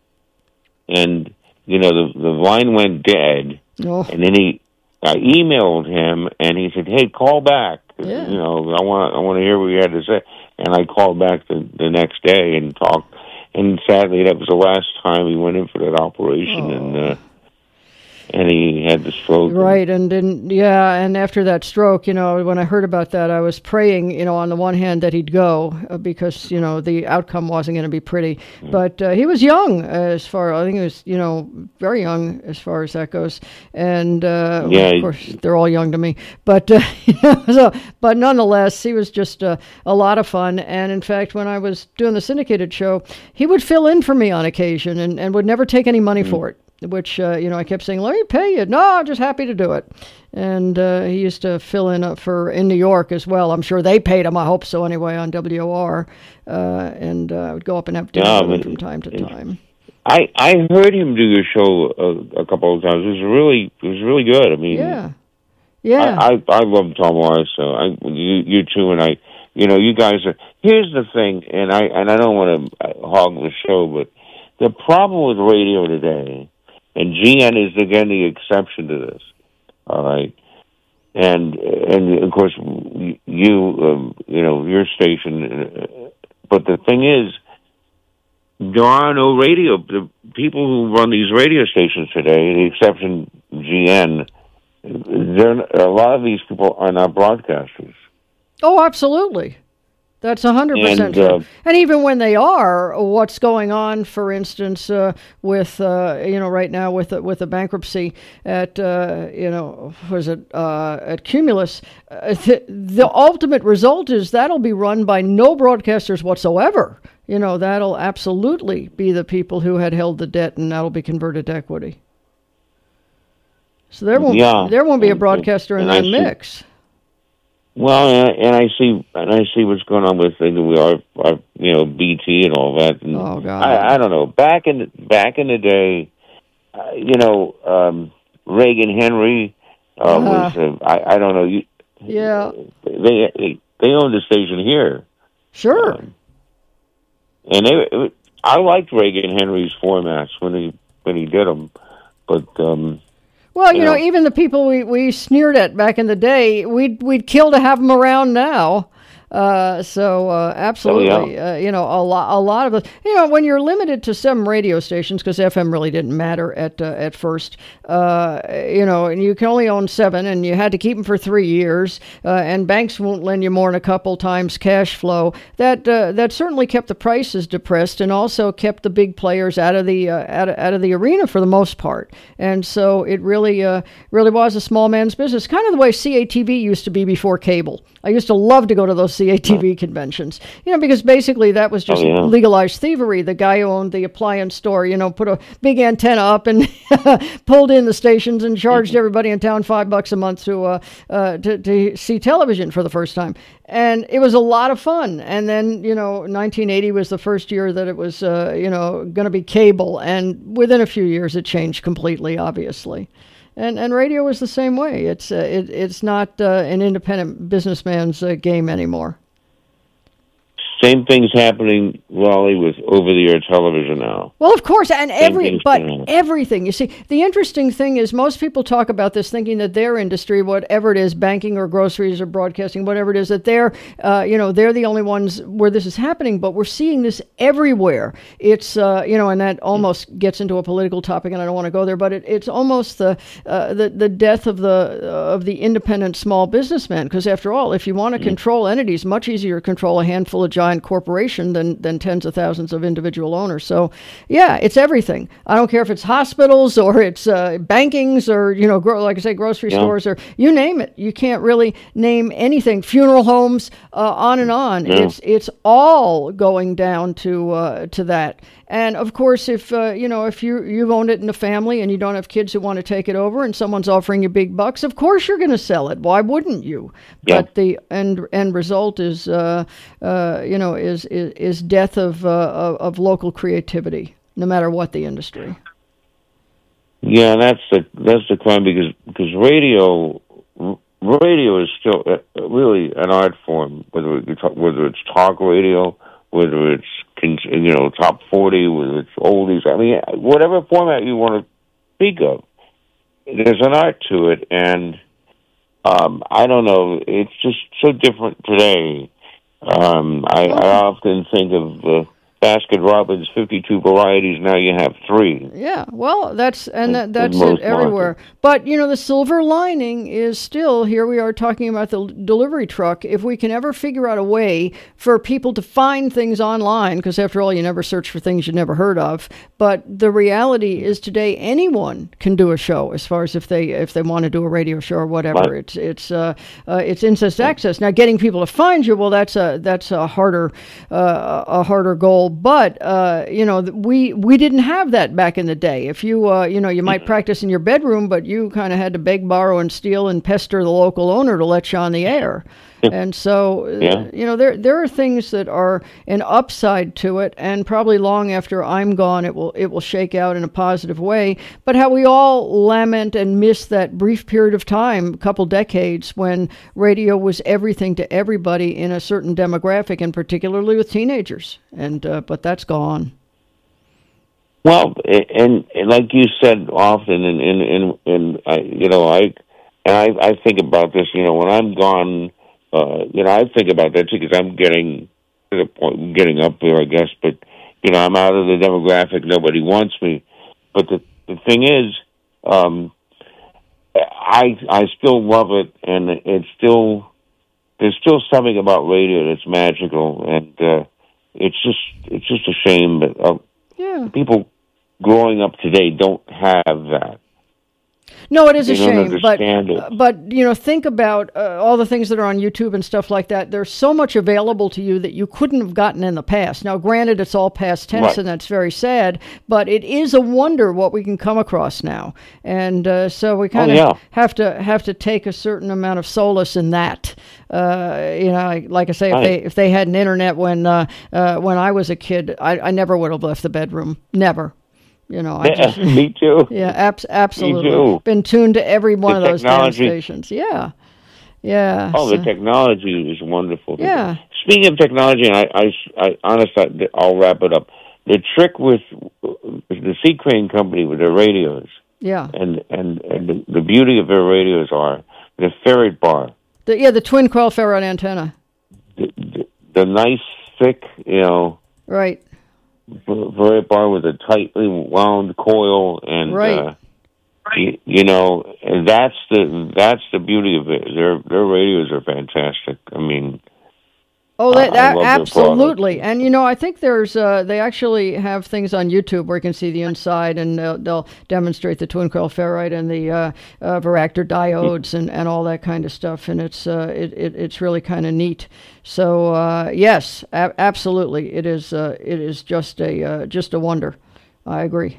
and you know the the line went dead, oh. and then he, I emailed him, and he said, "Hey, call back. Yeah. You know, I want I want to hear what you had to say." And I called back the the next day and talked. And sadly, that was the last time he went in for that operation, oh. and. Uh, And he had the stroke. Right, and then, yeah, and after that stroke, you know, when I heard about that, I was praying, you know, on the one hand that he'd go uh, because, you know, the outcome wasn't going to be pretty. Mm. But uh, he was young as far, I think he was, you know, very young as far as that goes. And, uh, yeah, well, of course, they're all young to me. But, uh, so, but nonetheless, he was just uh, a lot of fun. And, in fact, when I was doing the syndicated show, he would fill in for me on occasion and, and would never take any money mm. for it. Which, uh, you know, I kept saying, let me pay you. No, I'm just happy to do it. And uh, he used to fill in uh, for in New York as well. I'm sure they paid him, I hope so anyway, on W O R. Uh, and uh, I would go up and have dinner yeah, with him from time to time. I, I heard him do your show a, a couple of times. It was really it was really good. I mean, yeah, yeah. I, I, I love Tom Morris, so I, you, you too, and I, you know, you guys are. Here's the thing, and I and I don't want to hog the show, but the problem with radio today. And G N is, again, the exception to this, all right? And, and of course, you, um, you know, your station, uh, but the thing is, there are no radio, the people who run these radio stations today, the exception G N, a lot of these people are not broadcasters. Oh, absolutely. That's one hundred percent true. Uh, and even when they are, what's going on, for instance, uh, with, uh, you know, right now with, with the bankruptcy at, uh, you know, was it, uh, at Cumulus, uh, the, the ultimate result is that'll be run by no broadcasters whatsoever. You know, that'll absolutely be the people who had held the debt, and that'll be converted to equity. So there won't, yeah, there won't be a broadcaster and, in and that mix. Well, and I see, and I see what's going on with we are, are, you know, B T and all that. And oh God! I, I don't know. Back in back in the day, uh, you know, um, Reagan Henry uh, uh, was. Uh, I I don't know. You, yeah. They they they owned the station here. Sure. Um, and they, it, I liked Reagan Henry's formats when he when he did them, but. Um, Well, you, you know, know, even the people we, we sneered at back in the day, we'd we'd kill to have them around now. Uh, so uh, absolutely, oh, yeah. uh, you know, a lot, a lot of the, you know, when you're limited to some radio stations, because F M really didn't matter at uh, at first, uh, you know, and you can only own seven, and you had to keep them for three years, uh, and banks won't lend you more than a couple times cash flow. That uh, that certainly kept the prices depressed, and also kept the big players out of the uh, out of, out of the arena for the most part. And so it really uh, really was a small man's business, kind of the way C A T V used to be before cable. I used to love to go to those C A T V conventions, you know, because basically that was just oh, yeah. legalized thievery. The guy who owned the appliance store, you know, put a big antenna up and pulled in the stations and charged mm-hmm. everybody in town five bucks a month to, uh, uh, to to see television for the first time. And it was a lot of fun. And then, you know, nineteen eighty was the first year that it was, uh, you know, going to be cable. And within a few years, it changed completely, obviously. And and radio is the same way. It's uh, it, it's not uh, an independent businessman's uh, game anymore. same thing's happening, Raleigh, with over-the-air television now. Well, of course, and Same every thing's but going on. everything. You see, the interesting thing is most people talk about this thinking that their industry, whatever it is, banking or groceries or broadcasting, whatever it is, that they're, uh, you know, they're the only ones where this is happening. But we're seeing this everywhere. It's, uh, you know, and that almost gets into a political topic, and I don't want to go there. But it, it's almost the uh, the the death of the uh, of the independent small businessman. Because after all, if you want to control entities, much easier to control a handful of giant corporation than than tens of thousands of individual owners. So, yeah, it's everything. I don't care if it's hospitals or it's uh, bankings or, you know, gro- like I say, grocery Yeah. stores or you name it. You can't really name anything. Funeral homes, uh, on and on. Yeah. It's it's all going down to uh, to that. And of course, if uh, you know, if you you've owned it in a family and you don't have kids who want to take it over, and someone's offering you big bucks, of course you're going to sell it. Why wouldn't you? Yeah. But the end end result is, uh, uh, you know, is is, is death of, uh, of of local creativity, no matter what the industry. Yeah, that's the that's the crime because because radio radio is still uh, really an art form. Whether it, whether it's talk radio, whether it's you know top forty, whether it's oldies. I mean, whatever format you want to speak of, there's an art to it, and um, I don't know. It's just so different today. Um, I, I often think of uh, Baskin Robbins' fifty-two varieties. Now you have three. Yeah, well, that's and that, In- that's in it most everywhere. markets. But you know, the silver lining is still here. We are talking about the l- delivery truck. If we can ever figure out a way for people to find things online, because after all, you never search for things you never heard of. But the reality is today, anyone can do a show. As far as if they if they want to do a radio show or whatever, Right. it's it's uh, uh, it's incest access. Now, getting people to find you, well, that's a that's a harder uh, a harder goal. But uh, you know, th- we we didn't have that back in the day. If you uh, you know, you might practice in your bedroom, but you kind of had to beg, borrow, and steal and pester the local owner to let you on the air. And so, uh, Yeah. you know, there there are things that are an upside to it, and probably long after I'm gone, it will it will shake out in a positive way. But how we all lament and miss that brief period of time, a couple decades, when radio was everything to everybody in a certain demographic, and particularly with teenagers. And uh, but that's gone. Well, and, and like you said often, and and and, and I, you know, I and I, I think about this. You know, when I'm gone, uh, you know, I think about that too because I'm getting to the point, getting up there, I guess. But you know, I'm out of the demographic. Nobody wants me. But the the thing is, um, I I still love it, and it's still there's still something about radio that's magical, and uh, it's just it's just a shame that uh, Yeah. people growing up today don't have that. No, it is a They don't shame, but understand it. but you know, think about uh, all the things that are on YouTube and stuff like that. There's so much available to you that you couldn't have gotten in the past. Now, granted, it's all past tense, Right. and that's very sad. But it is a wonder what we can come across now, and uh, so we kind of yeah. have to have to take a certain amount of solace in that. Uh, you know, like, like I say, if Right. they if they had an internet when uh, uh, when I was a kid, I, I never would have left the bedroom. Never. You know, I just, Me too. yeah, abs- absolutely. too. Been tuned to every one The of those damn technology- stations. Yeah, yeah. Oh, so- the technology is wonderful. Yeah. Speaking of technology, I, I, I honestly, I'll wrap it up. The trick with the Sea Crane Company with their radios, yeah. and and, and the, the beauty of their radios are the ferret bar, The, yeah, the twin coil ferrite antenna. the, the, the nice thick, you know, Right. ferret bar with a tightly wound coil, and Right. uh, you, you know, and that's the that's the beauty of it. Their their radios are fantastic. I mean. Oh, that, I that love their absolutely. And you know, I think there's uh, they actually have things on YouTube where you can see the inside, and uh, they'll demonstrate the twin coil ferrite and the uh, uh, varactor diodes and, and all that kind of stuff. And it's uh, it, it it's really kind of neat. So uh, yes, a- absolutely, it is uh, it is just a uh, just a wonder. I agree.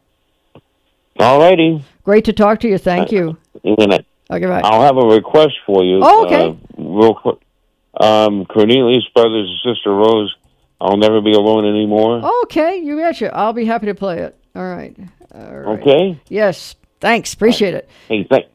All righty. Great to talk to you. Thank you. Okay, bye. I'll have a request for you. Oh, okay. Uh, real quick. Um, Cornelius Brothers and Sister Rose, I'll Never Be Alone Anymore. Okay, you betcha. I'll be happy to play it. All right. All right. Okay. Yes. Thanks. Appreciate it. Hey, th-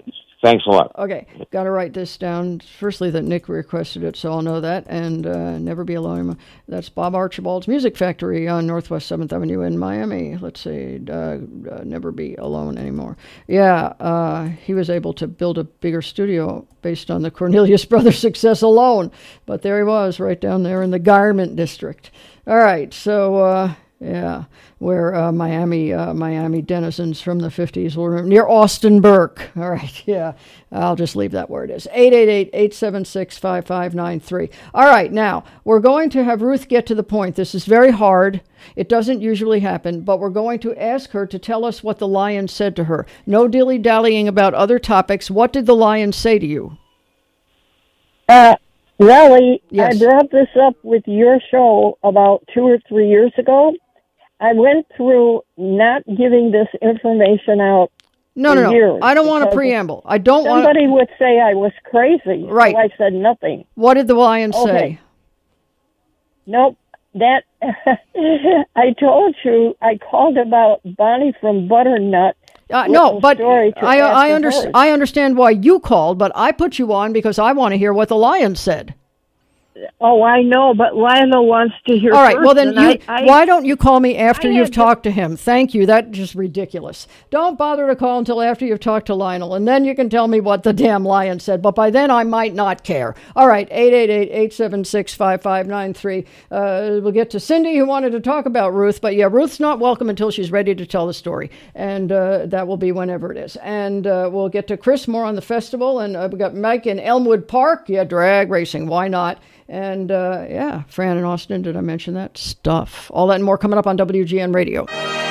Thanks a lot. Okay, got to write this down. Firstly, that Nick requested it, so I'll know that. And uh, Never Be Alone. That's Bob Archibald's Music Factory on Northwest seventh Avenue in Miami. Let's see, uh, uh, Never Be Alone anymore. Yeah, uh, he was able to build a bigger studio based on the Cornelius Brothers' success alone. But there he was, right down there in the Garment District. All right, so... Uh, Yeah, where uh, Miami uh, Miami denizens from the fifties will remember, near Austin Burke. All right, yeah, I'll just leave that where it is. eight eight eight, eight seven six, five five nine three. All right, now, we're going to have Ruth get to the point. This is very hard. It doesn't usually happen, but we're going to ask her to tell us what the lion said to her. No dilly-dallying about other topics. What did the lion say to you? Uh, Raleigh, yes. I brought this up with your show about two or three years ago. I went through not giving this information out. No, no, no. I don't want a preamble. I don't want. Somebody would say I was crazy. Right. So I said nothing. What did the lion okay. say? Nope. That I told you. I called about Bonnie from Butternut. Uh, no, but I, I, under, I understand why you called, but I put you on because I want to hear what the lion said. Oh, I know, but Lionel wants to hear. All right, first, well then, you, I, I, why don't you call me after I you've to, talked to him? Thank you. That's just ridiculous. Don't bother to call until after you've talked to Lionel, and then you can tell me what the damn lion said. But by then, I might not care. All right, eight eight eight, eight seven six, five five nine three. Uh, we'll get to Cindy, who wanted to talk about Ruth, but yeah, Ruth's not welcome until she's ready to tell the story, and uh, that will be whenever it is. And uh, we'll get to Chris more on the festival, and uh, we got Mike in Elmwood Park. Yeah, drag racing. Why not? And, uh, yeah, Fran in Austin, did I mention that? Stuff. All that and more coming up on W G N Radio.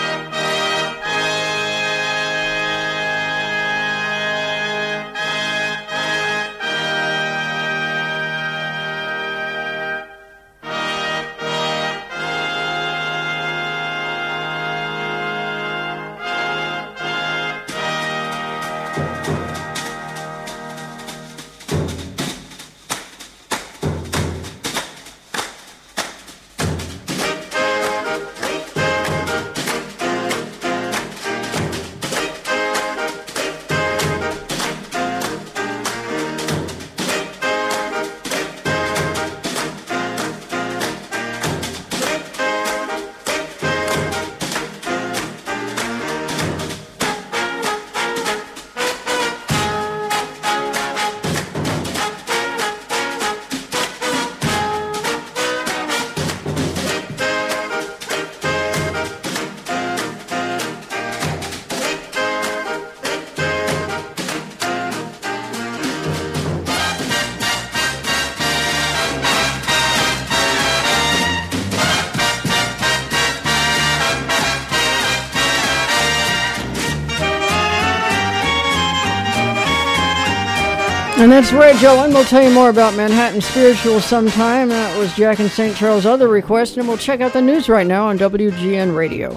And that's Reg Owen. We'll tell you more about Manhattan Spiritual sometime. That was Jack and Saint Charles' other request. And we'll check out the news right now on W G N Radio.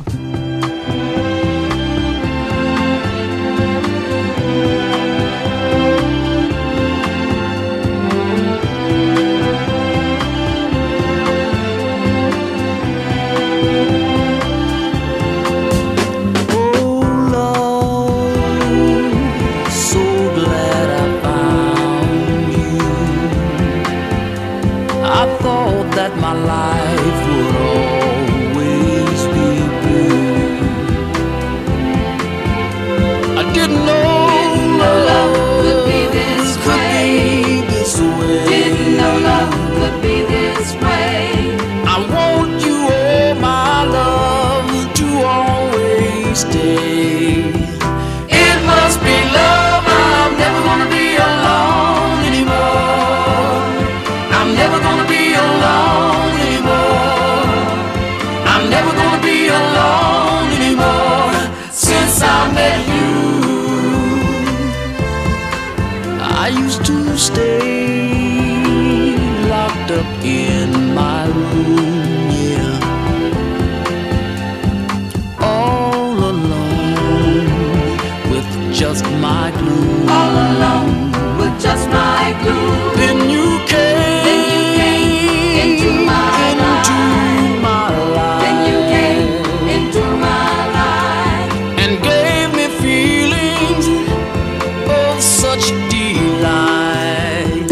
Such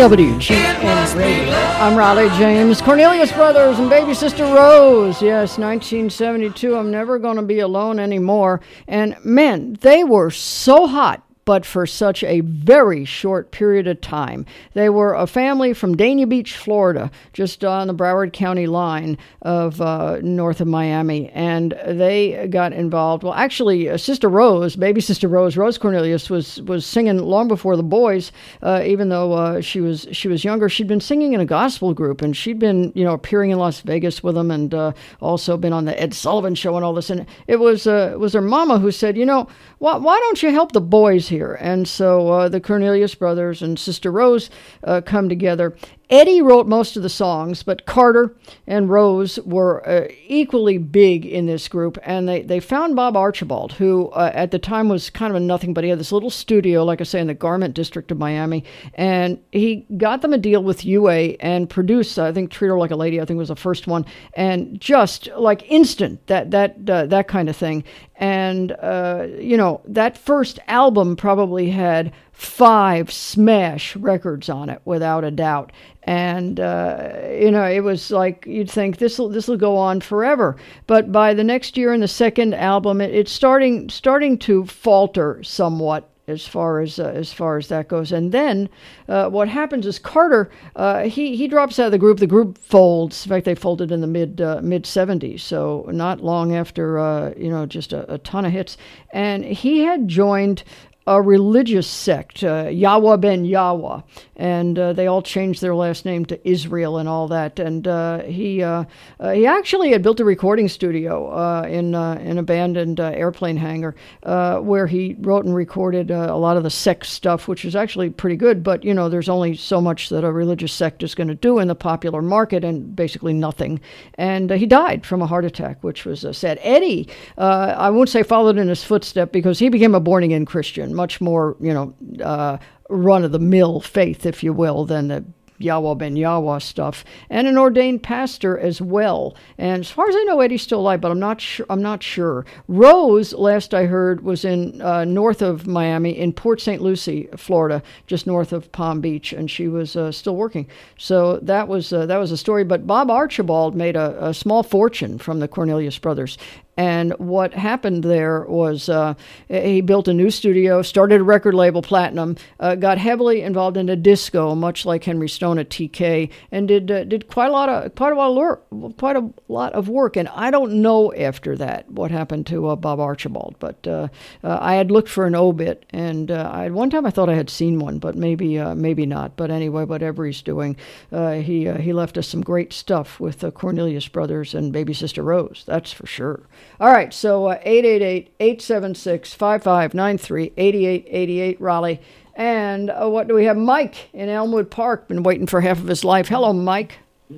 W G N Radio. I'm Raleigh James. Cornelius Brothers and Baby Sister Rose. Yes, nineteen seventy-two. I'm never going to be alone anymore. And man, they were so hot, but for such a very short period of time. They were a family from Dania Beach, Florida, just on the Broward County line of uh, north of Miami. And they got involved. Well, actually, uh, Sister Rose, baby Sister Rose, Rose Cornelius, was was singing long before the boys, uh, even though uh, she was she was younger. She'd been singing in a gospel group, and she'd been, you know, appearing in Las Vegas with them, and uh, also been on the Ed Sullivan Show and all this. And it was, uh, it was her mama who said, you know, why, why don't you help the boys here? And so uh, the Cornelius Brothers and Sister Rose uh, come together. Eddie wrote most of the songs, but Carter and Rose were uh, equally big in this group. And they, they found Bob Archibald, who uh, at the time was kind of a nothing, but he had this little studio, like I say, in the Garment District of Miami. And he got them a deal with U A and produced, I think, Treat Her Like a Lady, I think was the first one. And just like instant, that, that, uh, that kind of thing. And, uh, you know, that first album probably had five smash records on it, without a doubt. And, uh, you know, it was like, you'd think this will this will go on forever. But by the next year in the second album, it, it's starting starting to falter somewhat as far as uh, as far as that goes. And then uh, what happens is Carter, uh, he he drops out of the group. The group folds. In fact, they folded in the mid uh, mid seventies, so not long after uh, you know just a, a ton of hits. And he had joined a religious sect, uh, Yahweh Ben Yahweh, and uh, they all changed their last name to Israel and all that. And uh, he uh, uh, he actually had built a recording studio uh, in uh, an abandoned uh, airplane hangar uh, where he wrote and recorded uh, a lot of the sex stuff, which is actually pretty good. But you know, there's only so much that a religious sect is going to do in the popular market, and basically nothing. And uh, he died from a heart attack, which was uh, sad. Eddie, uh, I won't say followed in his footsteps, because he became a born-again Christian. Much more, you know, uh, run-of-the-mill faith, if you will, than the Yahweh Ben Yahweh stuff, and an ordained pastor as well. And as far as I know, Eddie's still alive, but I'm not sure. I'm not sure. Rose, last I heard, was in uh, north of Miami, in Port Saint Lucie, Florida, just north of Palm Beach, and she was uh, still working. So that was uh, that was a story. But Bob Archibald made a, a small fortune from the Cornelius Brothers. And what happened there was uh, he built a new studio, started a record label, Platinum, uh, got heavily involved in a disco, much like Henry Stone at T K, and did uh, did quite a lot of quite a lot of work, quite a lot of work. And I don't know after that what happened to uh, Bob Archibald, but uh, uh, I had looked for an obit, and uh, I, at one time I thought I had seen one, but maybe uh, maybe not. But anyway, whatever he's doing, uh, he uh, he left us some great stuff with the Cornelius Brothers and Baby Sister Rose. That's for sure. All right, so uh, eight eight eight, eight seven six, five five nine three, eight eight eight eight, Raleigh. And uh, what do we have? Mike in Elmwood Park, been waiting for half of his life. Hello, Mike.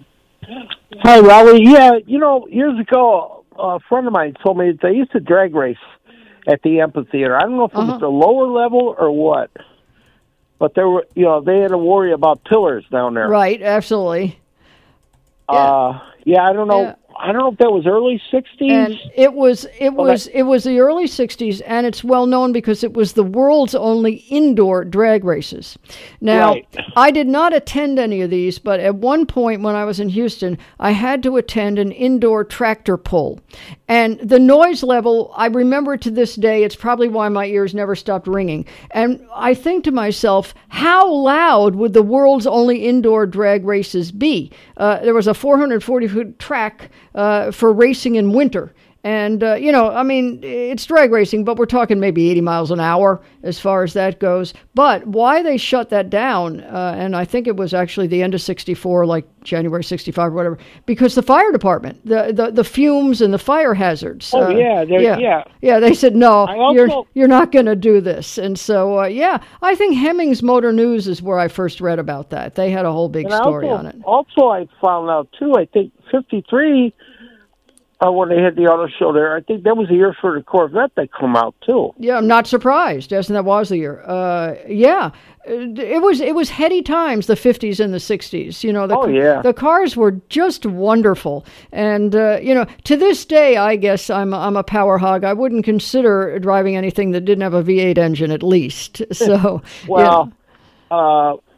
Hi, Raleigh. Yeah, you know, years ago, a friend of mine told me that they used to drag race at the amphitheater. I don't know if it uh-huh. was the lower level or what, but there were, you know, they had to worry about pillars down there. Right, absolutely. Yeah, uh, yeah I don't know. Yeah. I don't know if that was early sixties. And it was it was it was the early sixties, and it's well known because it was the world's only indoor drag races. Now, right. I did not attend any of these, but at one point when I was in Houston, I had to attend an indoor tractor pull. And the noise level, I remember to this day, it's probably why my ears never stopped ringing. And I think to myself, how loud would the world's only indoor drag races be? Uh, there was a four hundred forty foot track Uh, for racing in winter. And, uh, you know, I mean, it's drag racing, but we're talking maybe eighty miles an hour as far as that goes. But why they shut that down, uh, and I think it was actually the end of sixty-four, like January sixty-five or whatever, because the fire department, the the, the fumes and the fire hazards. Oh, uh, yeah, yeah. Yeah, yeah, they said, no, also, you're, you're not going to do this. And so, uh, yeah, I think Hemmings Motor News is where I first read about that. They had a whole big and story also, on it. Also, I found out, too, I think fifty-three... Uh, when they had the auto show there, I think that was the year for the Corvette that come out too. Yeah, I'm not surprised. Yes, and that was the year. Uh, yeah, it was it was heady times, the fifties and the sixties. You know, the, oh yeah, the cars were just wonderful. And uh, you know, to this day, I guess I'm I'm a power hog. I wouldn't consider driving anything that didn't have a V eight engine at least. So well, yeah. uh,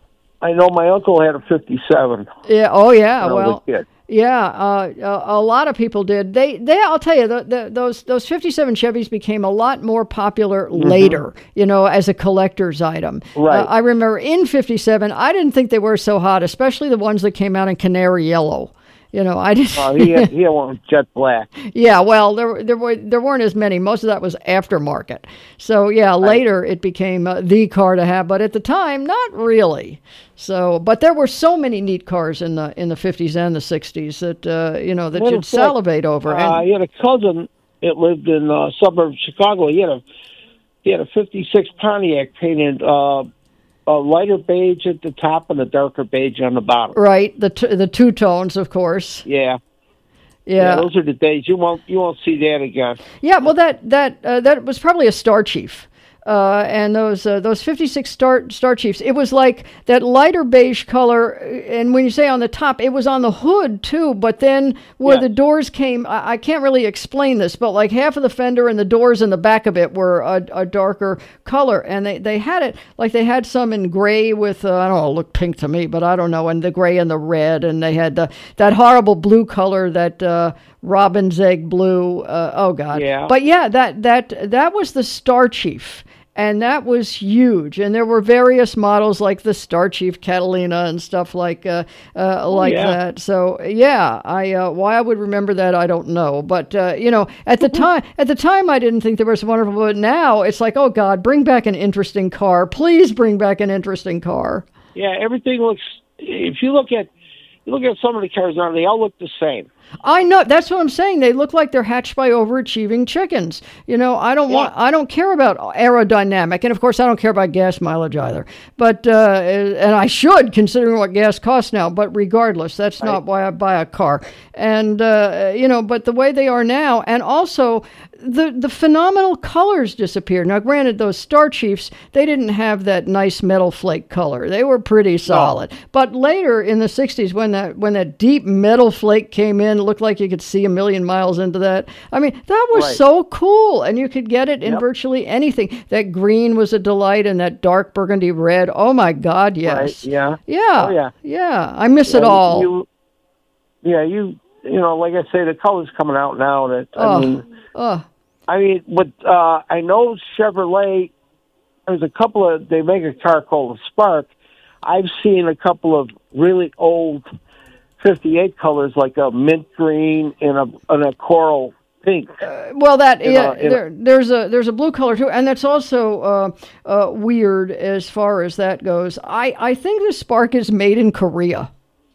I know my uncle had a fifty-seven. Yeah. Oh, yeah. when I was Well, a kid. yeah. Uh, a, a lot of people did. They, they. I'll tell you, the, the, those those fifty-seven Chevys became a lot more popular Mm-hmm. later. You know, as a collector's item. Right. Uh, I remember in fifty-seven, I didn't think they were so hot, especially the ones that came out in canary yellow. You know, I didn't. Uh, he had, he had one jet black. Yeah, well, there there were there weren't as many. Most of that was aftermarket. So yeah, later it became uh, the car to have, but at the time, not really. So, but there were so many neat cars in the in the fifties and the sixties that uh, you know that Matter you'd of fact, salivate over. Uh, And he had a cousin that lived in uh, suburb of Chicago. He had a he had a fifty-six Pontiac painted uh, a lighter beige at the top and a darker beige on the bottom. right, the t- the two tones, of course. Yeah. Yeah. those are the days. You won't you won't see that again. Yeah, well, that that uh, that was probably a Star Chief, uh, and those uh, those fifty-six Star Star Chiefs. It was like that lighter beige color, and when you say on the top, it was on the hood too. But then where Yeah. the doors came, I, I can't really explain this, but like half of the fender and the doors in the back of it were a, a darker color, and they, they had it like they had some in gray with uh, I don't know, it looked pink to me, but I don't know, and the gray and the red, and they had the, that horrible blue color that. Uh, Robin's egg blue. Uh, oh God! Yeah. But yeah, that that that was the Star Chief, and that was huge. And there were various models like the Star Chief Catalina and stuff like uh, uh, like yeah. that. So yeah, I uh, why I would remember that I don't know. But uh, you know, at the time, at the time, I didn't think they were so wonderful. But now it's like, oh God, bring back an interesting car, please bring back an interesting car. Yeah, everything looks. If you look at you look at some of the cars now, they all look the same. I know, that's what I'm saying. They look like they're hatched by overachieving chickens. You know, I don't Yeah. want, I don't care about aerodynamic, and of course, I don't care about gas mileage either. But uh, and I should, considering what gas costs now. But regardless, that's Right. not why I buy a car. And uh, you know, but the way they are now, and also the the phenomenal colors disappeared. Now, granted, those Star Chiefs, they didn't have that nice metal flake color. They were pretty solid. But later in the sixties, when that when that deep metal flake came in, it looked like you could see a million miles into that. I mean, that was Right. so cool, and you could get it in Yep. virtually anything. That green was a delight, and that dark burgundy red. Oh my God, yes. Right? Yeah. Yeah. Oh, yeah. Yeah. I miss it Yeah, all. You, yeah, you you know, like I say, the colors coming out now. That I Oh. mean, Oh. I mean, but uh, I know Chevrolet. There's a couple of they make a car called the Spark. I've seen a couple of really old fifty-eight colors, like a mint green and a and a coral pink. Well, that In yeah, a- in a- there, there's a there's a blue color too, and that's also uh, uh, weird as far as that goes. I, I think the Spark is made in Korea.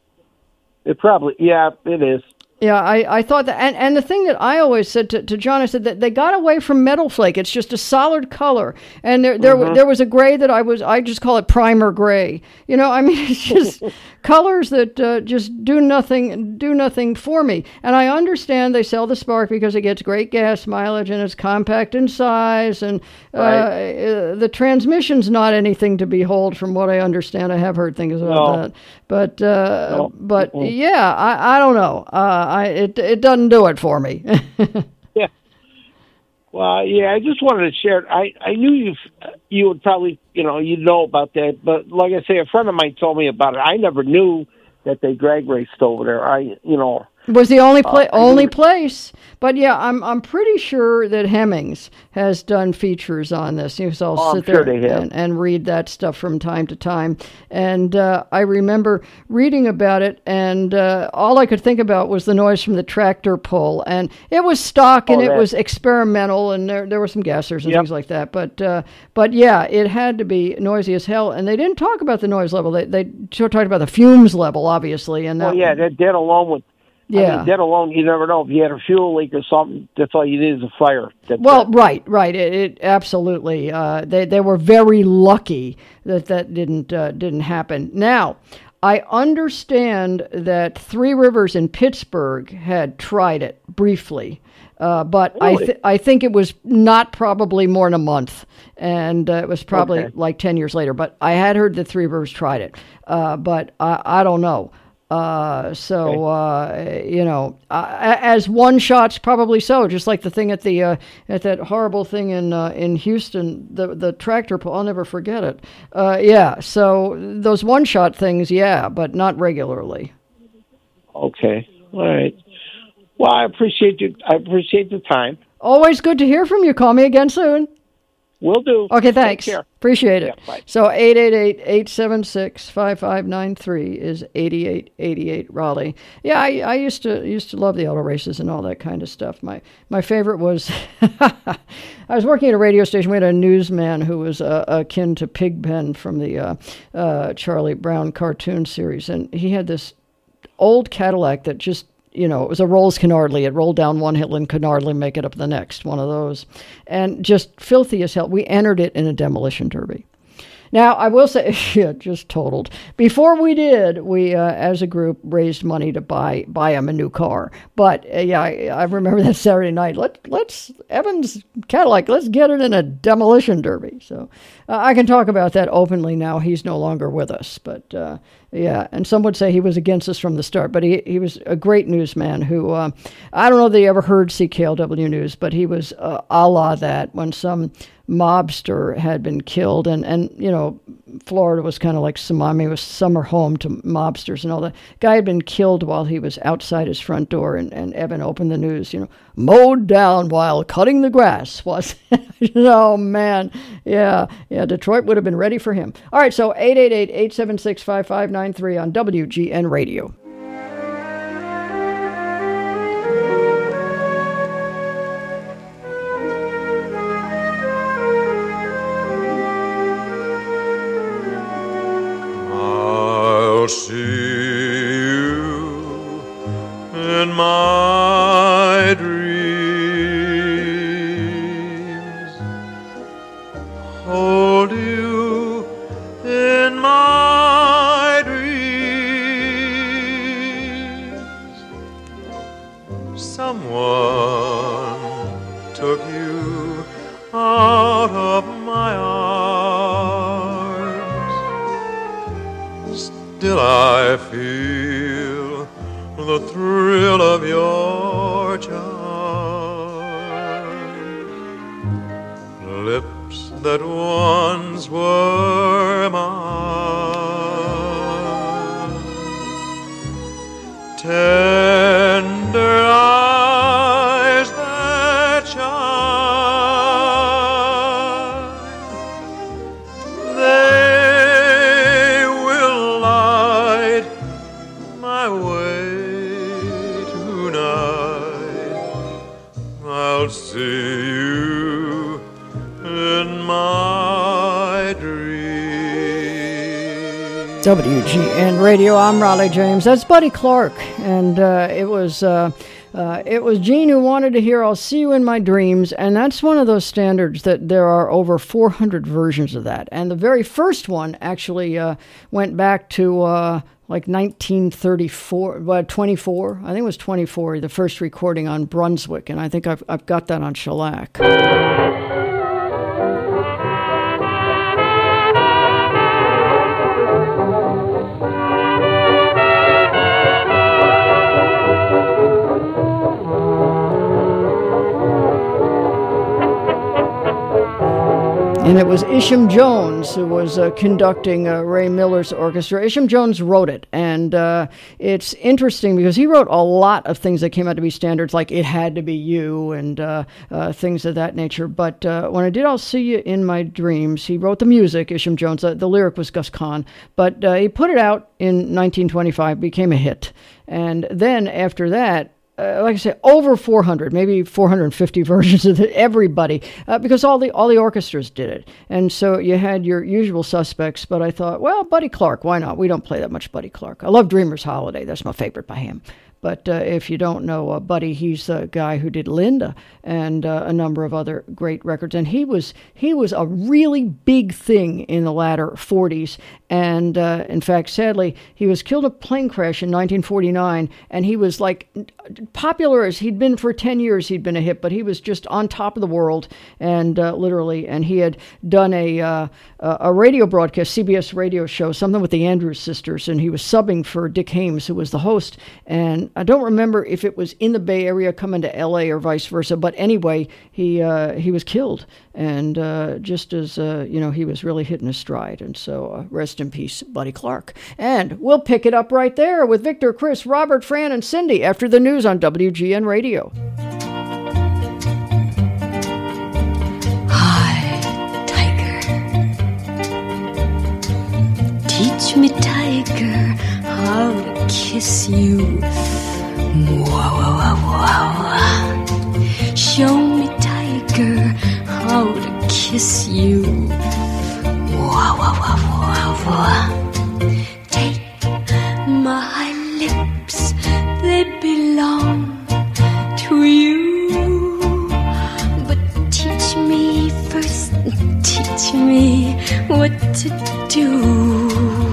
It probably, yeah, it is. Yeah, I, I thought that, and, and the thing that I always said to, to John, I said that they got away from metal flake. It's just a solid color, and there there Mhm. there was a gray that I was I just call it primer gray. You know, I mean, it's just colors that uh, just do nothing do nothing for me. And I understand they sell the Spark because it gets great gas mileage and it's compact in size, and uh, uh, the transmission's not anything to behold, from what I understand. I have heard things about No. that, but uh, No. but Mm-mm. yeah, I, I don't know. Uh, I it it doesn't do it for me. Yeah. Well, yeah, I just wanted to share. I I knew you you would probably you know you'd know about that, but like I say, a friend of mine told me about it. I never knew that they drag raced over there. I you know. Was the only pla- Uh, I only knew- place, but yeah, I'm I'm pretty sure that Hemmings has done features on this. You know, so I'll Oh, I'm sit sure there they have. and, and read that stuff from time to time. And uh, I remember reading about it, and uh, all I could think about was the noise from the tractor pull. And it was stock, and Oh, it that- was experimental, and there there were some gassers and Yep. things like that. But uh, but yeah, it had to be noisy as hell. And they didn't talk about the noise level. They they talked about the fumes level, obviously. And Well, that, yeah, that dead alone would. I Yeah. mean, dead alone, you never know if you had a fuel leak or something. That's all you need is a fire. That's Well, it. right, right. It, it absolutely. Uh, they they were very lucky that that didn't uh, didn't happen. Now, I understand that Three Rivers in Pittsburgh had tried it briefly, uh, but I Really? th- I think it was not probably more than a month, and uh, it was probably Okay. like ten years later. But I had heard that Three Rivers tried it, uh, but I, I don't know. Uh, so, uh, you know, uh, as one shots, probably so. Just like the thing at the uh, at that horrible thing in uh, in Houston, the the tractor pull. I'll never forget it. Uh, yeah. So those one shot things, yeah, but not regularly. Okay. All right. Well, I appreciate you. I appreciate the time. Always good to hear from you. Call me again soon. Will do. Okay, thanks. Take care. Appreciate it. Yeah, bye. So eight eight eight, eight seven six, five five nine three is eighty-eight eighty-eight Raleigh. Yeah, I, I used to used to love the auto races and all that kind of stuff. My my favorite was I was working at a radio station. We had a newsman who was uh, akin to Pigpen from the uh, uh, Charlie Brown cartoon series, and he had this old Cadillac that just, you know, it was a Rolls Canardly. It rolled down one hill and could hardly make it up the next, one of those. And just filthy as hell. We entered it in a demolition derby. Now, I will say, yeah, just totaled. Before we did, we, uh, as a group, raised money to buy buy him a new car. But, uh, yeah, I, I remember that Saturday night. Let, let's, Evans Cadillac, let's get it in a demolition derby. So uh, I can talk about that openly now. He's no longer with us. But, uh, yeah, and some would say he was against us from the start. But he, he was a great newsman who, uh, I don't know if they ever heard C K L W News, but he was uh, a la that when some mobster had been killed, and, and you know, Florida was kind of like Miami was summer home to mobsters and all that. Guy had been killed while he was outside his front door, and, and Evan opened the news, you know, mowed down while cutting the grass was, oh man, yeah, yeah, Detroit would have been ready for him. All right, so eight eight eight, eight seven six, five five nine three on W G N Radio. I'll see you in my dreams, hold you in my dreams. Someone took you out of my arms. Still I feel the thrill of your charm, lips that once were mine, tender eyes that shine, they will light my way tonight. I'll see you in my dreams. W G N Radio, I'm Raleigh James. That's Buddy Clark, and uh, it was uh, uh, it was Gene who wanted to hear "I'll See You in My Dreams," and that's one of those standards that there are over four hundred versions of that. And the very first one actually uh, went back to uh, like nineteen thirty-four, well, twenty-four. I think it was twenty-four. The first recording on Brunswick, and I think I've I've got that on shellac. And it was Isham Jones who was uh, conducting uh, Ray Miller's orchestra. Isham Jones wrote it, and uh, it's interesting because he wrote a lot of things that came out to be standards, like It Had to Be You and uh, uh, things of that nature. But uh, when I did I'll See You in My Dreams, he wrote the music, Isham Jones. Uh, the lyric was Gus Kahn. But uh, he put it out in nineteen twenty-five, became a hit. And then after that, Uh, like I say, over four hundred, maybe four hundred fifty versions of it, everybody, uh, because all the all the orchestras did it. And so you had your usual suspects, but I thought, well, Buddy Clark, why not? We don't play that much Buddy Clark. I love Dreamer's Holiday. That's my favorite by him. But uh, if you don't know uh, Buddy, he's the guy who did Linda and uh, a number of other great records. And he was he was a really big thing in the latter forties. And uh, in fact, sadly, he was killed in a plane crash in nineteen forty-nine. And he was like popular as he'd been for ten years. He'd been a hit, but he was just on top of the world, and uh, literally. And he had done a uh, a radio broadcast, C B S radio show, something with the Andrews sisters, and he was subbing for Dick Haymes, who was the host. And I don't remember if it was in the Bay Area coming to L A or vice versa, but anyway, he uh, he was killed, and uh, just as uh, you know, he was really hitting his stride. And so, uh, rest in peace, Buddy Clark. And we'll pick it up right there with Victor, Chris, Robert, Fran, and Cindy after the news on W G N Radio. Hi, Tiger. Teach me, Tiger, how to kiss you. Wow, wow, wow, wow. Show me, Tiger, how to kiss you. Wow, wow, wow, wow, wow. Take my lips, they belong to you. But teach me first, teach me what to do.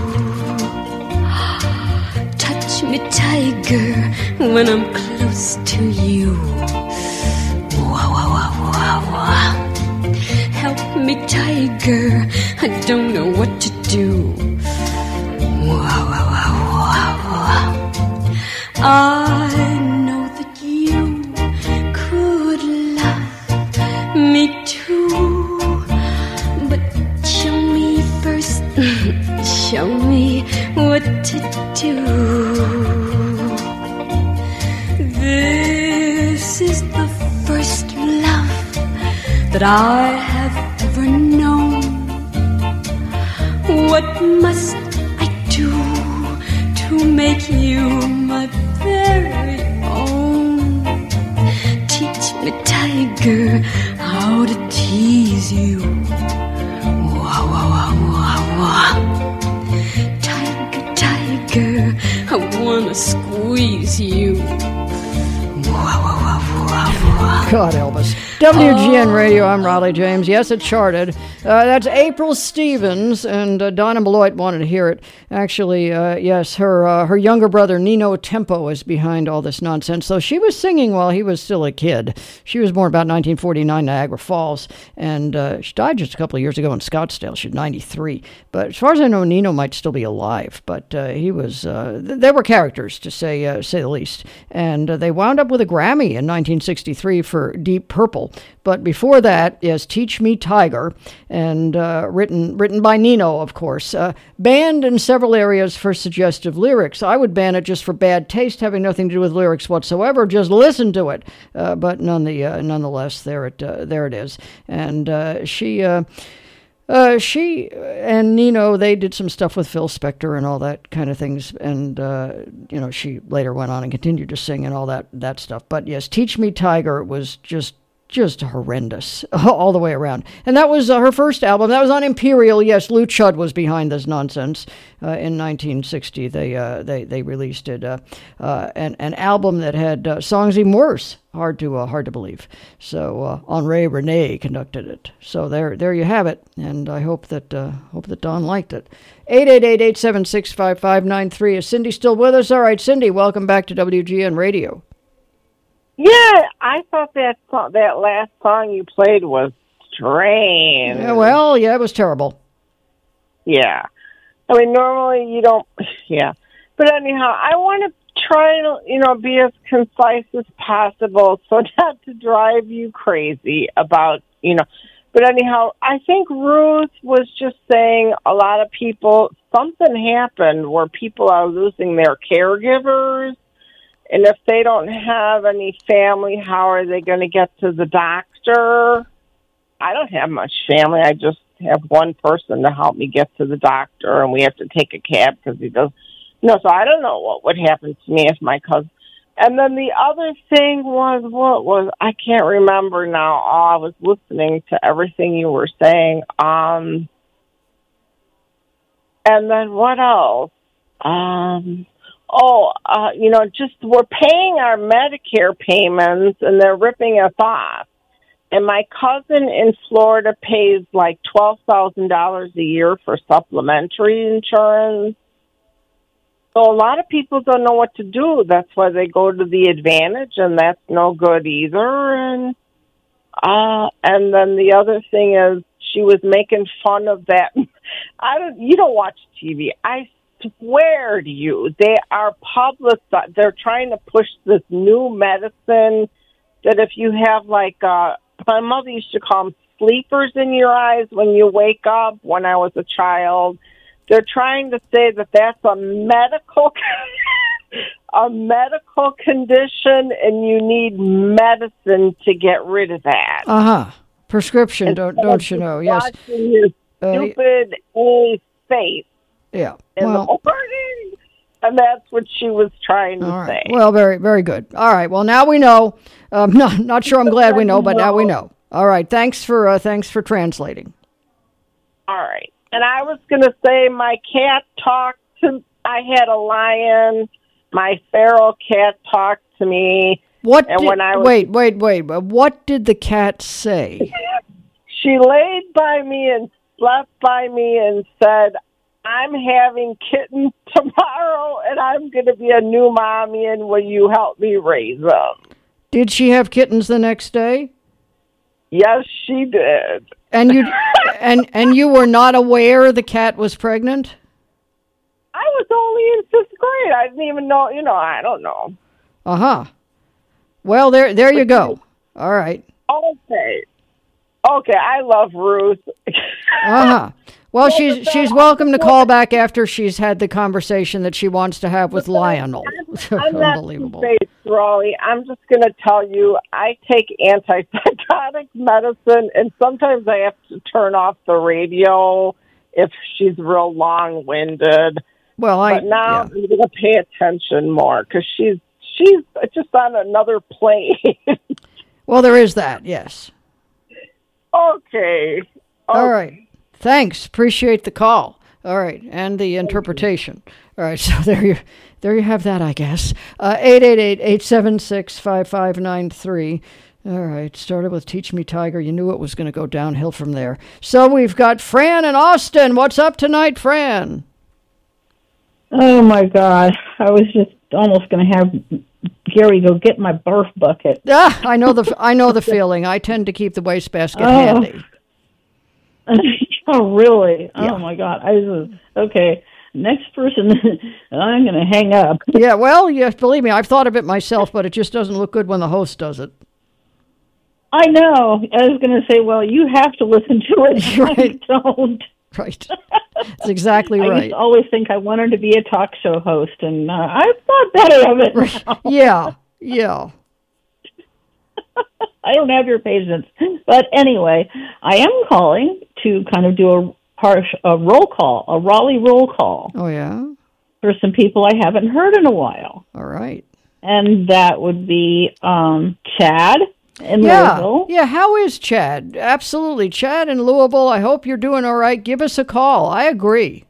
Touch me, Tiger, when I'm close to you. Wow, wow, wow, wow, wow. Help me, Tiger, I don't know what to do. Wow, wow, wow, wow, wow. I know that you could love me too, but show me first, show me what to do. This is the first love that I have ever known. What must I do to make you my very own? Teach me, Tiger, how to tease you. Wow, wow, wow, wow, wow. Tiger, Tiger, I wanna squeeze you. Wow, wow, wow, wow, wow. God, Elvis. W G N Radio, I'm Raleigh James. Yes, it charted. Uh, that's April Stevens, and uh, Donna Beloit wanted to hear it. Actually, uh, yes, her uh, her younger brother, Nino Tempo, is behind all this nonsense. So she was singing while he was still a kid. She was born about nineteen forty-nine, Niagara Falls, and uh, she died just a couple of years ago in Scottsdale. She's ninety-three. But as far as I know, Nino might still be alive. But uh, he was, uh, th- they were characters, to say uh, say the least. And uh, they wound up with a Grammy in nineteen sixty-three for Deep Purple. But before that is Teach Me, Tiger, and uh, written written by Nino, of course. Uh, banned in several areas for suggestive lyrics. I would ban it just for bad taste, having nothing to do with lyrics whatsoever. Just listen to it. Uh, but none the, uh, nonetheless, there it uh, there it is. And uh, she... Uh, Uh, she and Nino, they did some stuff with Phil Spector and all that kind of things. And, uh, you know, she later went on and continued to sing and all that, that stuff. But yes, Teach Me, Tiger was just, just horrendous all the way around. And that was uh, her first album. That was on Imperial. Yes, Lou Chudd was behind this nonsense. Uh, in nineteen sixty, they, uh, they, they released it, uh, uh, an, an album that had uh, songs even worse. Hard to uh, hard to believe. So uh, Henri Renee conducted it. So there there you have it. And I hope that uh, hope that Don liked it. eight eight eight, eight seven six, five five nine three. Is Cindy still with us? All right, Cindy, welcome back to W G N Radio. Yeah, I thought that song, that last song you played was strange. Yeah, well, yeah, it was terrible. Yeah. I mean, normally you don't, yeah. But anyhow, I want to try to, you know, be as concise as possible so not to drive you crazy about, you know. But anyhow, I think Ruth was just saying a lot of people, something happened where people are losing their caregivers. And if they don't have any family, how are they going to get to the doctor? I don't have much family. I just have one person to help me get to the doctor, and we have to take a cab because he does. You know, so I don't know what would happen to me if my cousin. And then the other thing was, what was, I can't remember now. Oh, I was listening to everything you were saying. Um, and then what else? Um, oh, uh, you know, just we're paying our Medicare payments and they're ripping us off. And my cousin in Florida pays like twelve thousand dollars a year for supplementary insurance. So a lot of people don't know what to do. That's why they go to the Advantage, and that's no good either. And uh, and then the other thing is, she was making fun of that. I don't. You don't watch T V. I swear to you, they are public. They're trying to push this new medicine that if you have like, uh, my mother used to call them sleepers in your eyes when you wake up. When I was a child, they're trying to say that that's a medical, a medical condition, and you need medicine to get rid of that. Uh huh. Prescription, don't don't you know? Yes. Watching your stupid uh, face. Yeah. In Well, the morning, and that's what she was trying to all right. say. Well, very very good. All right. Well, now we know. Um, not not sure. I'm glad we know, but now we know. All right. Thanks for uh, thanks for translating. All right. And I was going to say my cat talked to. I had a lion. My feral cat talked to me. What? And did, when I was, wait, wait, wait. What did the cat say? She laid by me and slept by me and said, I'm having kittens tomorrow, and I'm going to be a new mommy, and will you help me raise them? Did she have kittens the next day? Yes, she did. And you and and you were not aware the cat was pregnant? I was only in fifth grade. I didn't even know, you know, I don't know. Uh-huh. Well, there there you go. All right. Okay. Okay, I love Ruth. Uh-huh. Well, she's she's welcome to call back after she's had the conversation that she wants to have with Lionel. I'm Unbelievable. not two-faced, Raleigh. I'm just going to tell you, I take antipsychotic medicine, and sometimes I have to turn off the radio if she's real long-winded. Well, I but now yeah. I'm going to pay attention more because she's she's just on another plane. Well, there is that, yes. Okay. All okay. right. Thanks. Appreciate the call. All right, and the interpretation. All right, so there you there you have that, I guess. Uh, eight eight eight, eight seven six, five five nine three. All right, started with Teach Me Tiger. You knew it was going to go downhill from there. So we've got Fran and Austin. What's up tonight, Fran? Oh, my God. I was just almost going to have Gary go get my barf bucket. Ah, I know the I know the feeling. I tend to keep the wastebasket Oh. handy. Oh, really? Yeah. Oh, my God. I was, okay, next person, I'm going to hang up. Yeah, well, yes, believe me, I've thought of it myself, but it just doesn't look good when the host does it. I know. I was going to say, well, you have to listen to it. Right. I don't. Right. That's exactly I right. used to always think I wanted to be a talk show host, and uh, I've thought better of it now. Yeah, yeah. I don't have your patience. But anyway, I am calling to kind of do a, harsh, a roll call, a Raleigh roll call. Oh, yeah? For some people I haven't heard in a while. All right. And that would be um, Chad in Yeah, Louisville. yeah. How is Chad? Absolutely. Chad in Louisville, I hope you're doing all right. Give us a call. I agree.